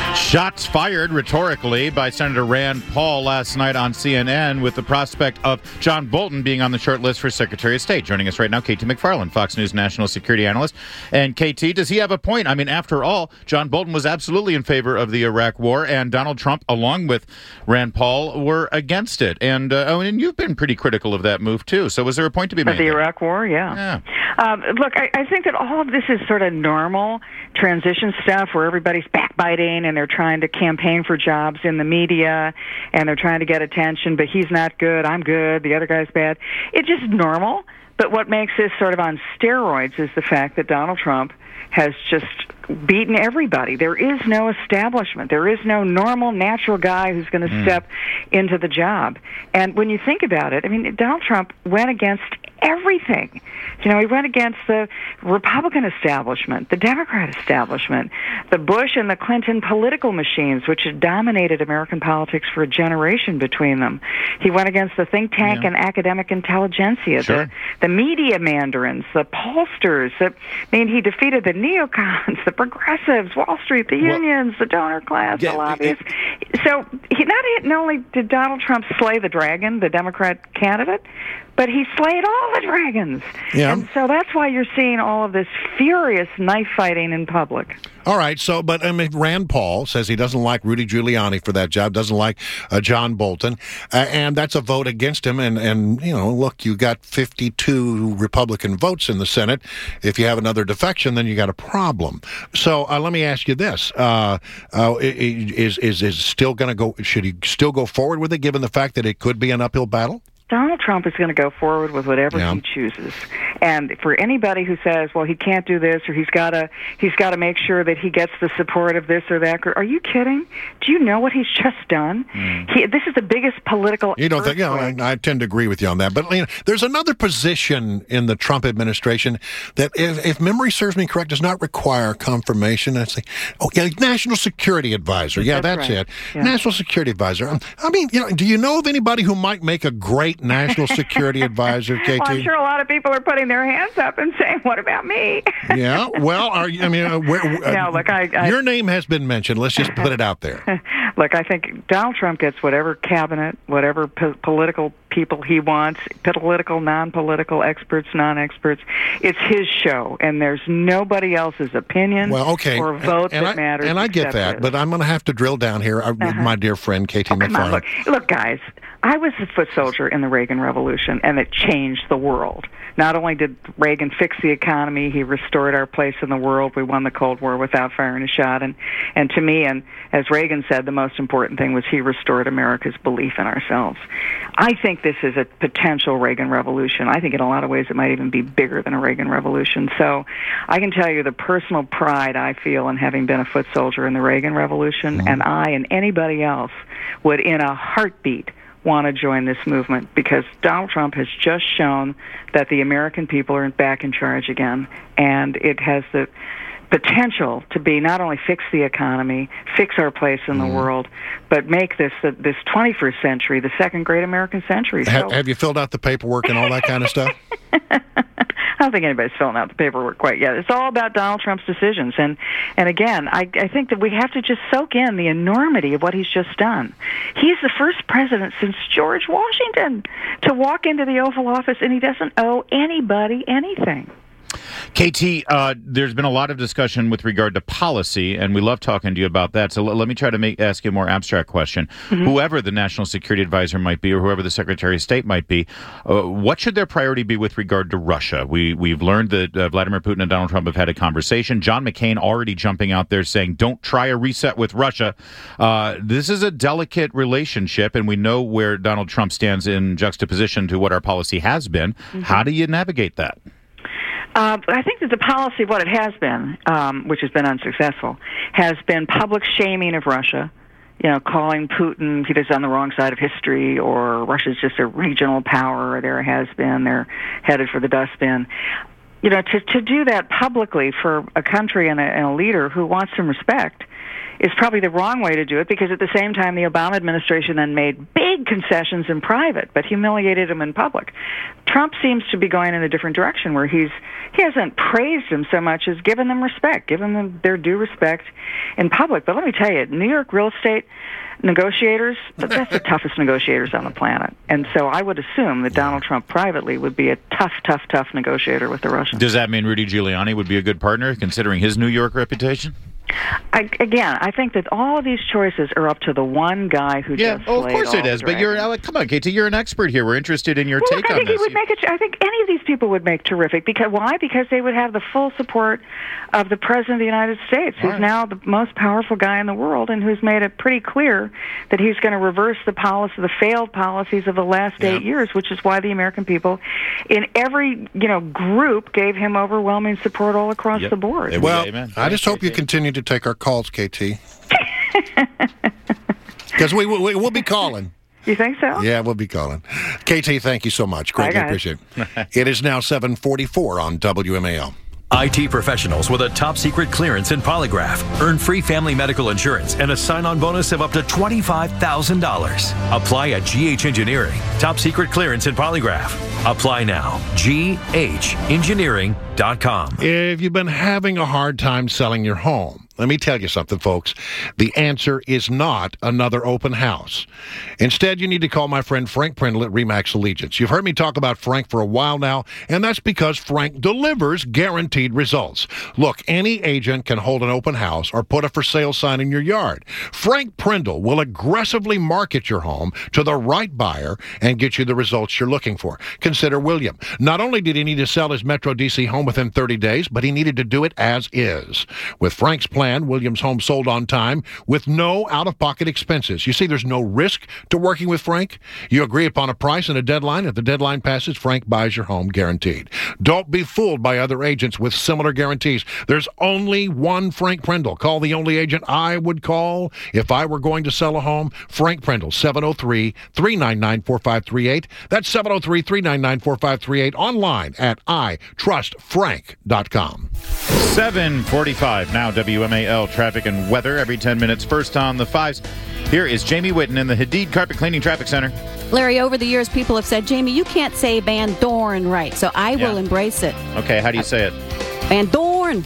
Shots fired rhetorically by Senator Rand Paul last night on CNN with the prospect of John Bolton being on the short list for Secretary of State. Joining us right now, KT McFarland, Fox News national security analyst. And KT, does he have a point? I mean, after all, John Bolton was absolutely in favor of the Iraq war, and Donald Trump, along with Rand Paul, were against it. And and you've been pretty critical of that move, too. So was there a point to be made? Of the Iraq war, yeah. Look, I think that all of this is sort of normal transition stuff where everybody's backbiting and they're trying to campaign for jobs in the media and they're trying to get attention, but he's not good, I'm good, the other guy's bad. It's just normal. But what makes this sort of on steroids is the fact that Donald Trump has just beaten everybody. There is no establishment. There is no normal, natural guy who's going to step into the job. And when you think about it, I mean, Donald Trump went against everything. You know, he went against the Republican establishment, the Democrat establishment, the Bush and the Clinton political machines, which had dominated American politics for a generation between them. He went against the think tank and academic intelligentsia, the media mandarins, the pollsters. He defeated the neocons, the progressives, Wall Street, the unions, the donor class, the lobbyists. So not only did Donald Trump slay the dragon, the Democrat candidate, but he slayed all the dragons. Yeah. And so that's why you're seeing all of this furious knife fighting in public. All right, so, but I mean, Rand Paul says he doesn't like Rudy Giuliani for that job, doesn't like John Bolton, and that's a vote against him. And you know, look, you got 52 Republican votes in the Senate. If you have another defection, then you got a problem. So let me ask you this: is still going to go? Should he still go forward with it, given the fact that it could be an uphill battle? Donald Trump is going to go forward with whatever he chooses. And for anybody who says, well, he can't do this, or he's got to make sure that he gets the support of this or that, are you kidding? Do you know what he's just done? This is the biggest political I tend to agree with you on that. But there's another position in the Trump administration that, if memory serves me correct, does not require confirmation. National Security Advisor. Yeah, that's right. It. Yeah. National Security Advisor. I mean, do you know of anybody who might make a great National Security Advisor, KT? Well, I'm sure a lot of people are putting their hands up and saying, what about me? Yeah, well, no, look, your name has been mentioned. Let's just put it out there. Look, I think Donald Trump gets whatever cabinet, whatever political people he wants, political, non-political, experts, non-experts. It's his show, and there's nobody else's opinion or vote that matters. And I get that, but I'm going to have to drill down here with my dear friend, KT McFarland. Look, guys, I was a foot soldier in the Reagan Revolution, and it changed the world. Not only did Reagan fix the economy, he restored our place in the world. We won the Cold War without firing a shot. And to me, and as Reagan said, the most important thing was he restored America's belief in ourselves. I think this is a potential Reagan Revolution. I think in a lot of ways it might even be bigger than a Reagan Revolution. So I can tell you the personal pride I feel in having been a foot soldier in the Reagan Revolution, and I and anybody else would, in a heartbeat, want to join this movement, because Donald Trump has just shown that the American people are back in charge again, and it has the potential to be not only fix the economy, fix our place in the world, but make this 21st century the second great American century. Have you filled out the paperwork and all that kind of stuff? I don't think anybody's filling out the paperwork quite yet. It's all about Donald Trump's decisions. And again, I think that we have to just soak in the enormity of what he's just done. He's the first president since George Washington to walk into the Oval Office, and he doesn't owe anybody anything. KT, there's been a lot of discussion with regard to policy, and we love talking to you about that. So let me try to ask you a more abstract question. Whoever the National Security Advisor might be, or whoever the Secretary of State might be, what should their priority be with regard to Russia? We've learned that Vladimir Putin and Donald Trump have had a conversation. John McCain already jumping out there saying, don't try a reset with Russia. This is a delicate relationship, and we know where Donald Trump stands in juxtaposition to what our policy has been. How do you navigate that? I think that the policy, what it has been, which has been unsuccessful, has been public shaming of Russia, calling Putin he's on the wrong side of history, or Russia's just a regional power, or there has been, they're headed for the dustbin. To do that publicly for a country and a leader who wants some respect is probably the wrong way to do it, because at the same time the Obama administration then made big concessions in private but humiliated him in public. Trump seems to be going in a different direction, where he hasn't praised them so much as given them respect, given them their due respect in public. But let me tell you, New York real estate negotiators, that's the toughest negotiators on the planet. And so I would assume that Donald Trump privately would be a tough negotiator with the Russians. Does that mean Rudy Giuliani would be a good partner, considering his New York reputation? I think that all of these choices are up to the one guy who just of course it is. But come on, Katie, you're an expert here. We're interested in your take on this. I think any of these people would make terrific. Why? Because they would have the full support of the President of the United States, who's now the most powerful guy in the world, and who's made it pretty clear that he's going to reverse the failed policies of the last 8 years, which is why the American people, in every group, gave him overwhelming support all across the board. Well, I just hope you continue to take our calls, KT. Because we'll be calling. You think so? Yeah, we'll be calling. KT, thank you so much. Greatly appreciate it. It is now 7:44 on WMAL. IT professionals with a top secret clearance in Polygraph earn free family medical insurance and a sign-on bonus of up to $25,000. Apply at GH Engineering. Top secret clearance in Polygraph. Apply now. GHengineering.com. If you've been having a hard time selling your home, let me tell you something, folks. The answer is not another open house. Instead, you need to call my friend Frank Prindle at RE/MAX Allegiance. You've heard me talk about Frank for a while now, and that's because Frank delivers guaranteed results. Look, any agent can hold an open house or put a for sale sign in your yard. Frank Prindle will aggressively market your home to the right buyer and get you the results you're looking for. Consider William. Not only did he need to sell his Metro DC home within 30 days, but he needed to do it as is. With Frank's plan, Williams' home sold on time with no out-of-pocket expenses. You see, there's no risk to working with Frank. You agree upon a price and a deadline. If the deadline passes, Frank buys your home guaranteed. Don't be fooled by other agents with similar guarantees. There's only one Frank Prindle. Call the only agent I would call if I were going to sell a home. Frank Prindle, 703-399-4538. That's 703-399-4538. Online at itrustfrank.com. 7:45 now, WMAL traffic and weather every 10 minutes. First on the fives, here is Jamie Whitten in the Hadid Carpet Cleaning Traffic Center. Larry, over the years, people have said, Jamie, you can't say Van Dorn right, so I will embrace it. Okay, how do you say it? Van Dorn.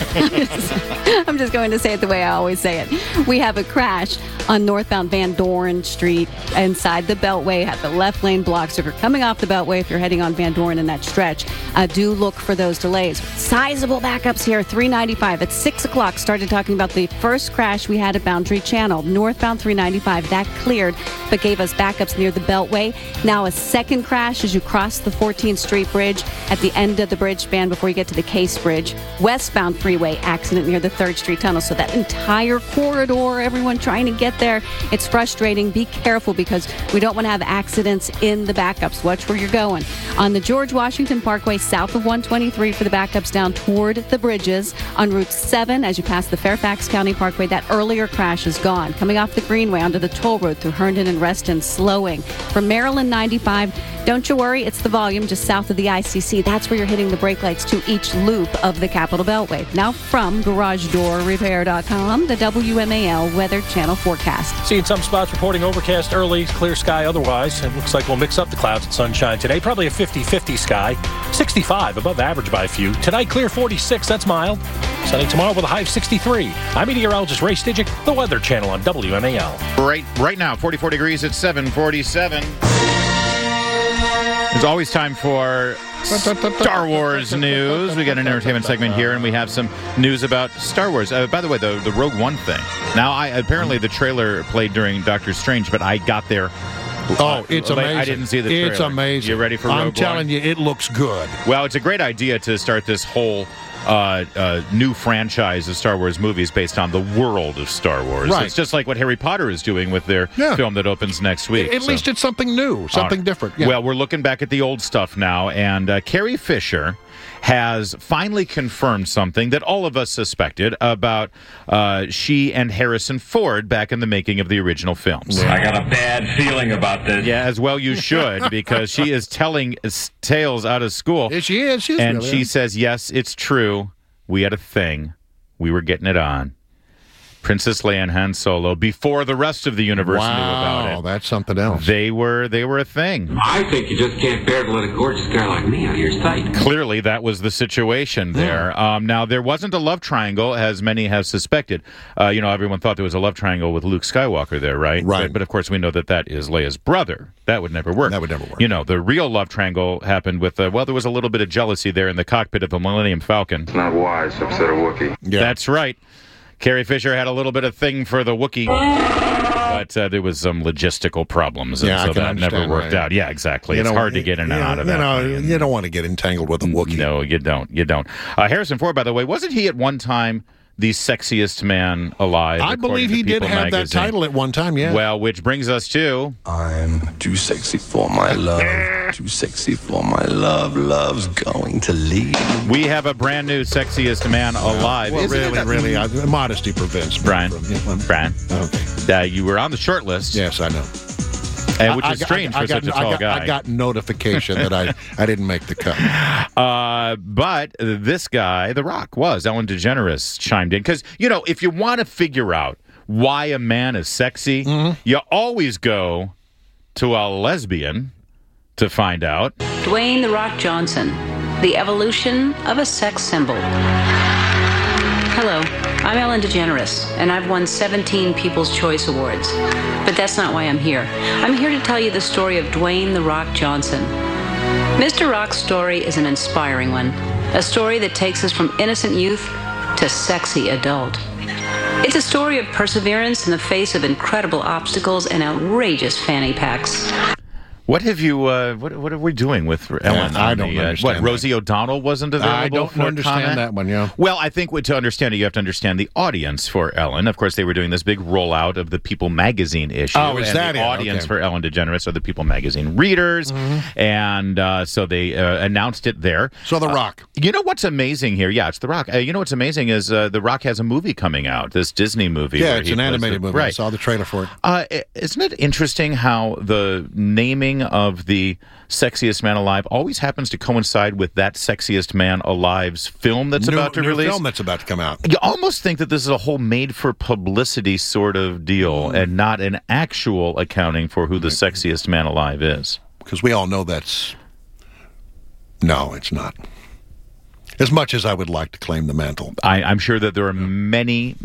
I'm just going to say it the way I always say it. We have a crash on northbound Van Dorn Street inside the Beltway at the left lane block. So if you're coming off the Beltway, if you're heading on Van Dorn in that stretch, do look for those delays. Sizable backups here, 395 at 6 o'clock. Started talking about the first crash we had at Boundary Channel. Northbound 395, that cleared, but gave us backups near the Beltway. Now a second crash as you cross the 14th Street Bridge at the end of the bridge span before you get to the Case Bridge. Westbound freeway accident near the 3rd Street Tunnel. So that entire corridor, everyone trying to get there, it's frustrating. Be careful because we don't want to have accidents in the backups. Watch where you're going. On the George Washington Parkway, south of 123 for the backups down toward the bridges. On Route 7, as you pass the Fairfax County Parkway, that earlier crash is gone. Coming off the Greenway onto the toll road through Herndon and Reston, slowing. From Maryland 95, don't you worry, it's the volume just south of the ICC. That's where you're hitting the brake lights to each loop of the Capitol Beltway. Now from GarageDoorRepair.com, the WMAL Weather Channel forecast. Seeing some spots reporting overcast early, clear sky otherwise. It looks like we'll mix up the clouds and sunshine today. Probably a 50-50 sky. 65 above average by a few. Tonight, clear 46. That's mild. Sunny tomorrow with a high of 63. I'm meteorologist Ray Stidgick, the Weather Channel on WMAL. Right now, 44 degrees at 7:47. There's always time for Star Wars news. We got an entertainment segment here, and we have some news about Star Wars. By the way, the Rogue One thing. Now, apparently the trailer played during Doctor Strange, but I got there. Oh, it's amazing. I didn't see the trailer. It's amazing. You ready for Rogue One? I'm telling you, it looks good. Well, it's a great idea to start this whole new franchise of Star Wars movies based on the world of Star Wars. Right. It's just like what Harry Potter is doing with their film that opens next week. At least it's something new, something different. Yeah. Well, we're looking back at the old stuff now, and Carrie Fisher has finally confirmed something that all of us suspected about she and Harrison Ford back in the making of the original films. I got a bad feeling about this. Yeah, as well you should, because she is telling tales out of school. Yeah, she is. And really she says, yes, it's true. We had a thing. We were getting it on. Princess Leia and Han Solo, before the rest of the universe knew about it. Wow, that's something else. They were a thing. I think you just can't bear to let a gorgeous guy like me out of your sight. Clearly, that was the situation there. Now, there wasn't a love triangle, as many have suspected. Everyone thought there was a love triangle with Luke Skywalker there, right? Right. But of course, we know that is Leia's brother. That would never work. That would never work. The real love triangle happened with, there was a little bit of jealousy there in the cockpit of the Millennium Falcon. It's not wise to upset a Wookiee. Yeah. That's right. Carrie Fisher had a little bit of thing for the Wookiee, but there was some logistical problems, and so that never worked out. Yeah, exactly. It's hard to get in and out of that. You don't want to get entangled with a Wookiee. No, you don't. Harrison Ford, by the way, wasn't he at one time the sexiest man alive? I believe he did have that title at one time, yeah. Well, which brings us to... I'm too sexy for my love, too sexy for my love, love's going to leave. We have a brand new sexiest man alive. Well, really, modesty prevents me. Brian, okay. You were on the short list. Yes, I know. Which is strange for such a tall guy. I got notification that I didn't make the cut. But this guy, The Rock, Ellen DeGeneres chimed in. Because, if you want to figure out why a man is sexy, you always go to a lesbian to find out. Dwayne The Rock Johnson, the evolution of a sex symbol. Hello, I'm Ellen DeGeneres, and I've won 17 People's Choice Awards. But that's not why I'm here. I'm here to tell you the story of Dwayne The Rock Johnson. Mr. Rock's story is an inspiring one, a story that takes us from innocent youth to sexy adult. It's a story of perseverance in the face of incredible obstacles and outrageous fanny packs. What have you? What are we doing with Ellen? I don't understand. What, Rosie O'Donnell wasn't available? I don't understand that one. Yeah. Well, I think to understand it, you have to understand the audience for Ellen. Of course, they were doing this big rollout of the People Magazine issue. Oh, is that the it? audience Okay. for Ellen DeGeneres are the People Magazine readers, and so they announced it there. So The Rock. You know what's amazing here? Yeah, it's The Rock. You know what's amazing is The Rock has a movie coming out. This Disney movie. Yeah, where it's he an plays animated movie. Right. I saw the trailer for it. Isn't it interesting how the naming of the Sexiest Man Alive always happens to coincide with that Sexiest Man Alive's film that's about to release? Film that's about to come out. You almost think that this is a whole made-for-publicity sort of deal and not an actual accounting for who the Sexiest Man Alive is. Because we all know that's... No, it's not. As much as I would like to claim the mantle. I'm sure that there are many,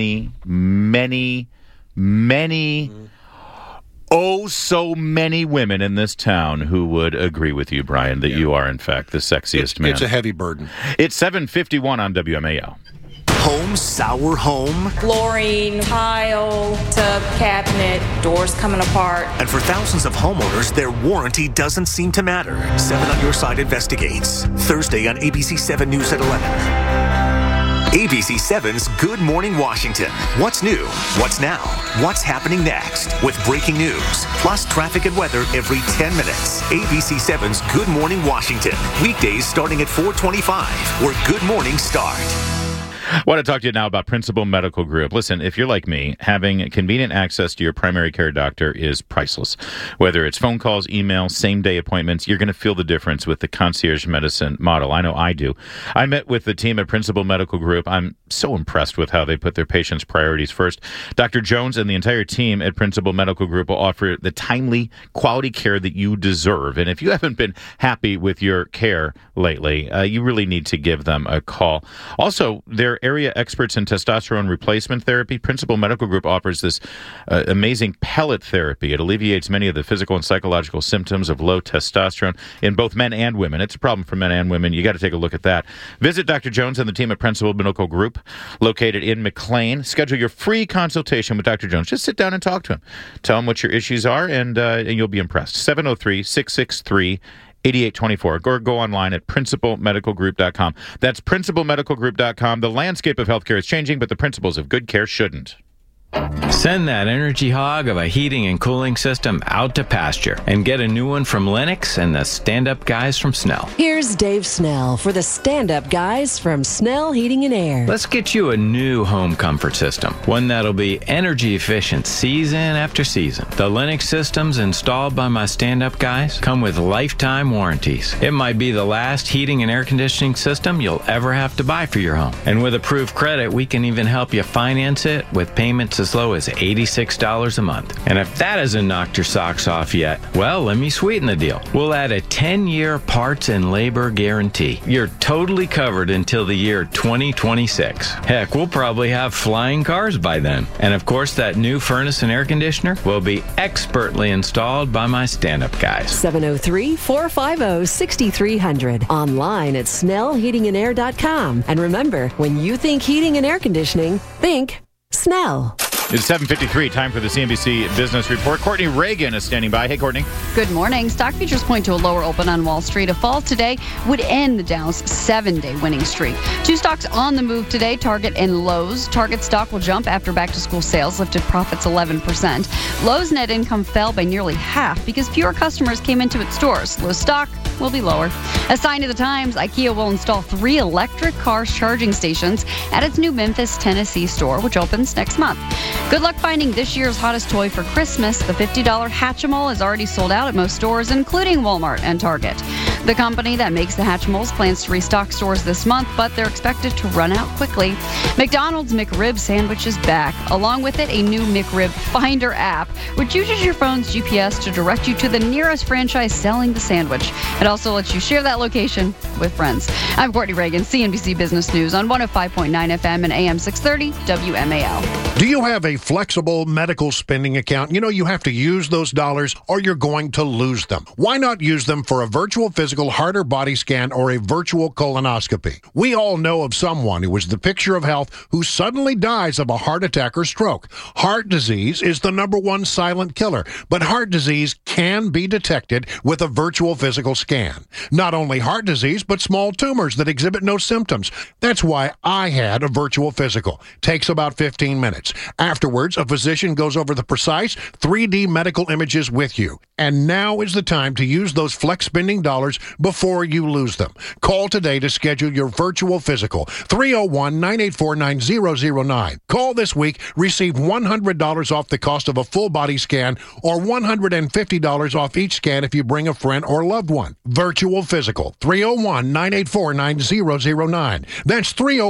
so many women in this town who would agree with you, Brian, that you are, in fact, the sexiest man. It's a heavy burden. It's 7:51 on WMAL. Home, sour home. Flooring, tile, tub, cabinet, doors coming apart. And for thousands of homeowners, their warranty doesn't seem to matter. 7 on Your Side investigates. Thursday on ABC 7 News at 11. ABC 7's Good Morning Washington. What's new? What's now? What's happening next? With breaking news, plus traffic and weather every 10 minutes. ABC 7's Good Morning Washington. Weekdays starting at 4:25, where Good Mornings start. I want to talk to you now about Principal Medical Group. Listen, if you're like me, having convenient access to your primary care doctor is priceless. Whether it's phone calls, emails, same-day appointments, you're going to feel the difference with the concierge medicine model. I know I do. I met with the team at Principal Medical Group. I'm so impressed with how they put their patients' priorities first. Dr. Jones and the entire team at Principal Medical Group will offer the timely, quality care that you deserve. And if you haven't been happy with your care lately, you really need to give them a call. Also, they're area experts in testosterone replacement therapy. Principal Medical Group offers this amazing pellet therapy. It alleviates many of the physical and psychological symptoms of low testosterone in both men and women. It's a problem for men and women. You got to take a look at that. Visit Dr. Jones and the team at Principal Medical Group, located in McLean. Schedule your free consultation with Dr. Jones. Just sit down and talk to him. Tell him what your issues are, and you'll be impressed. 703-663-8824, or go online at principalmedicalgroup.com. That's principalmedicalgroup.com. The landscape of healthcare is changing, but the principles of good care shouldn't. Send that energy hog of a heating and cooling system out to pasture and get a new one from Lennox and the stand-up guys from Snell. Here's Dave Snell for the stand-up guys from Snell Heating and Air. Let's get you a new home comfort system, one that'll be energy efficient season after season. The Lennox systems installed by my stand-up guys come with lifetime warranties. It might be the last heating and air conditioning system you'll ever have to buy for your home. And with approved credit, we can even help you finance it with payments as low as $86 a month. And if that hasn't knocked your socks off yet, well, let me sweeten the deal. We'll add a 10-year parts and labor guarantee. You're totally covered until the year 2026. Heck, we'll probably have flying cars by then. And of course, that new furnace and air conditioner will be expertly installed by my stand-up guys. 703-450-6300. Online at snellheatingandair.com. And remember, when you think heating and air conditioning, think Snell. It's 7:53, time for the CNBC Business Report. Courtney Reagan is standing by. Hey, Courtney. Good morning. Stock futures point to a lower open on Wall Street. A fall today would end the Dow's 7-day winning streak. Two stocks on the move today, Target and Lowe's. Target stock will jump after back-to-school sales lifted profits 11%. Lowe's net income fell by nearly half because fewer customers came into its stores. Lowe's stock will be lower. A sign of the times, IKEA will install 3 electric car charging stations at its new Memphis, Tennessee store, which opens next month. Good luck finding this year's hottest toy for Christmas. The $50 Hatchimal is already sold out at most stores, including Walmart and Target. The company that makes the Hatchimals plans to restock stores this month, but they're expected to run out quickly. McDonald's McRib sandwich is back. Along with it, a new McRib Finder app, which uses your phone's GPS to direct you to the nearest franchise selling the sandwich. It also lets you share that location with friends. I'm Courtney Reagan, CNBC Business News on 105.9 FM and AM 630 WMAL. Do you have a flexible medical spending account? You know you have to use those dollars or you're going to lose them. Why not use them for a virtual physical heart or body scan or a virtual colonoscopy? We all know of someone who is the picture of health who suddenly dies of a heart attack or stroke. Heart disease is the #1 silent killer, but heart disease can be detected with a virtual physical scan. Not only heart disease, but small tumors that exhibit no symptoms. That's why I had a virtual physical. Takes about 15 minutes. Afterwards, a physician goes over the precise 3D medical images with you. And now is the time to use those flex spending dollars before you lose them. Call today to schedule your virtual physical. 301-984-9009. Call this week, receive $100 off the cost of a full body scan or $150 off each scan if you bring a friend or loved one. Virtual physical. 301-984-9009. That's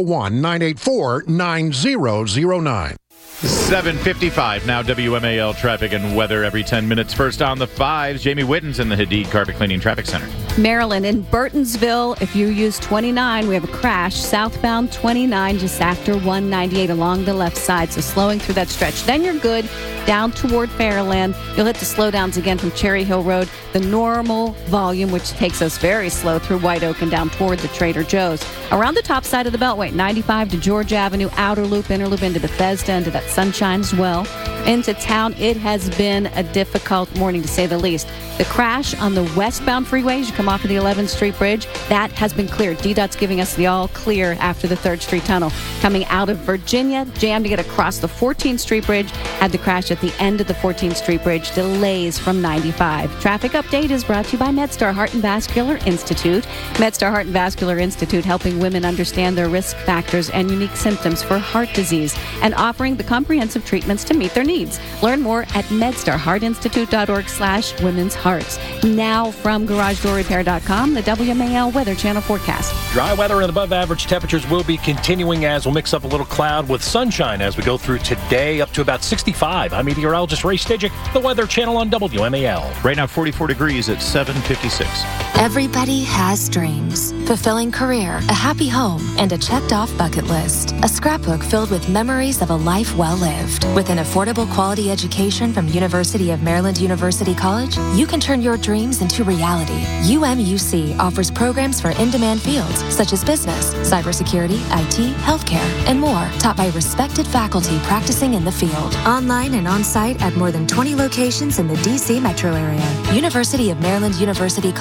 301-984-9009. 7:55 now. WMAL traffic and weather every 10 minutes. First on the 5s, Jamie Witten's in the Hadid Carpet Cleaning Traffic Center. Maryland, in Burtonsville, if you use 29, we have a crash. Southbound 29 just after 198 along the left side, so slowing through that stretch. Then you're good down toward Fairland. You'll hit the slowdowns again from Cherry Hill Road, the normal volume, which takes us very slow through White Oak and down toward the Trader Joe's. Around the top side of the Beltway, 95 to George Avenue, outer loop, inner loop into Bethesda, into that Sunshine as well. Into town, it has been a difficult morning to say the least. The crash on the westbound freeway as you come off of the 11th Street Bridge, that has been cleared. DDOT's giving us the all clear after the 3rd Street Tunnel. Coming out of Virginia, jammed to get across the 14th Street Bridge, had the crash at the end of the 14th Street Bridge, delays from 95. Traffic update is brought to you by MedStar Heart and Vascular Institute. MedStar Heart and Vascular Institute helping women understand their risk factors and unique symptoms for heart disease and offering the comprehensive treatments to meet their needs. Learn more at medstarheartinstitute.org/women's hearts. Now from GarageDoorRepair.com, the WMAL Weather Channel forecast. Dry weather and above average temperatures will be continuing as we'll mix up a little cloud with sunshine as we go through today up to about 65. I'm meteorologist Ray Stajic, the Weather Channel on WMAL. Right now 44 degrees at 7:56. Everybody has dreams. Fulfilling career, a happy home, and a checked off bucket list. A scrapbook filled with memories of a life well lived. With an affordable quality education from University of Maryland University College, you can turn your dreams into reality. UMUC offers programs for in-demand fields such as business, cybersecurity, IT, healthcare, and more, taught by respected faculty practicing in the field. Online and on-site at more than 20 locations in the D.C. metro area. University of Maryland University College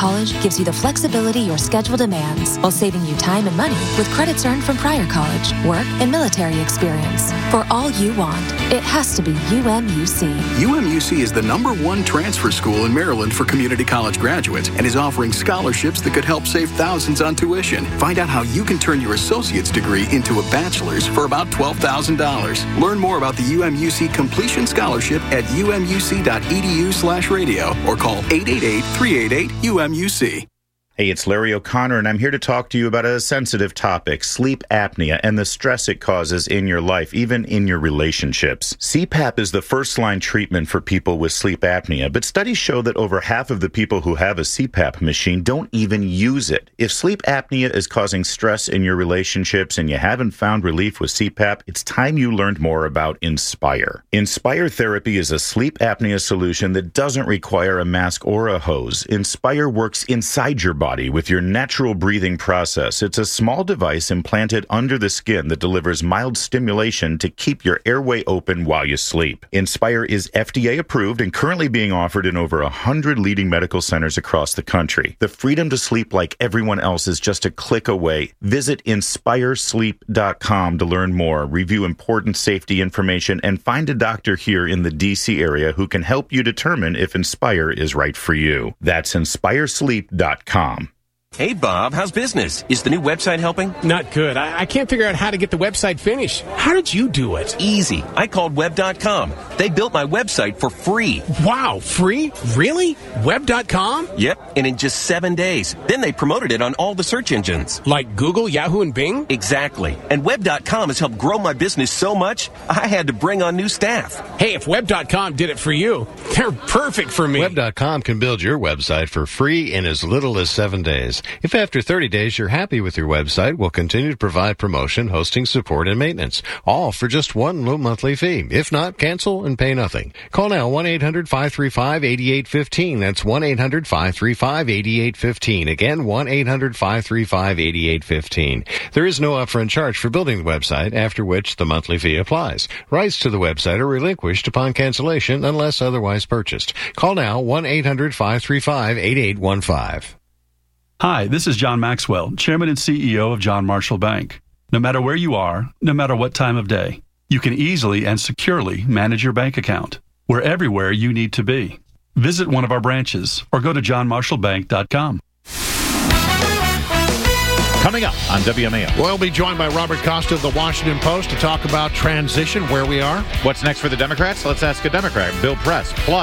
gives you the flexibility your schedule demands while saving you time and money with credits earned from prior college, work, and military experience. For all you want, it has to be UMUC. UMUC is the #1 transfer school in Maryland for community college graduates and is offering scholarships that could help save thousands on tuition. Find out how you can turn your associate's degree into a bachelor's for about $12,000. Learn more about the UMUC Completion Scholarship at umuc.edu/radio or call 888-388-UMUC. Hey, it's Larry O'Connor, and I'm here to talk to you about a sensitive topic, sleep apnea, and the stress it causes in your life, even in your relationships. CPAP is the first-line treatment for people with sleep apnea, but studies show that over half of the people who have a CPAP machine don't even use it. If sleep apnea is causing stress in your relationships and you haven't found relief with CPAP, it's time you learned more about Inspire. Inspire Therapy is a sleep apnea solution that doesn't require a mask or a hose. Inspire works inside your body with your natural breathing process. It's a small device implanted under the skin that delivers mild stimulation to keep your airway open while you sleep. Inspire is FDA approved and currently being offered in over 100 leading medical centers across the country. The freedom to sleep like everyone else is just a click away. Visit InspireSleep.com to learn more, review important safety information, and find a doctor here in the D.C. area who can help you determine if Inspire is right for you. That's InspireSleep.com. Hey, Bob, how's business? Is the new website helping? Not good. I can't figure out how to get the website finished. How did you do it? Easy. I called Web.com. They built my website for free. Wow, free? Really? Web.com? Yep, and in just 7 days. Then they promoted it on all the search engines. Like Google, Yahoo, and Bing? Exactly. And Web.com has helped grow my business so much, I had to bring on new staff. Hey, if Web.com did it for you, they're perfect for me. Web.com can build your website for free in as little as 7 days. If after 30 days you're happy with your website, we'll continue to provide promotion, hosting, support, and maintenance, all for just one low monthly fee. If not, cancel and pay nothing. Call now 1-800-535-8815. That's 1-800-535-8815. Again, 1-800-535-8815. There is no upfront charge for building the website, after which the monthly fee applies. Rights to the website are relinquished upon cancellation unless otherwise purchased. Call now 1-800-535-8815. Hi, this is John Maxwell, Chairman and CEO of John Marshall Bank. No matter where you are, no matter what time of day, you can easily and securely manage your bank account. We're everywhere you need to be. Visit one of our branches or go to johnmarshallbank.com. Coming up on WMAL. We'll be joined by Robert Costa of the Washington Post to talk about transition, where we are. What's next for the Democrats? Let's ask a Democrat, Bill Press. Plus,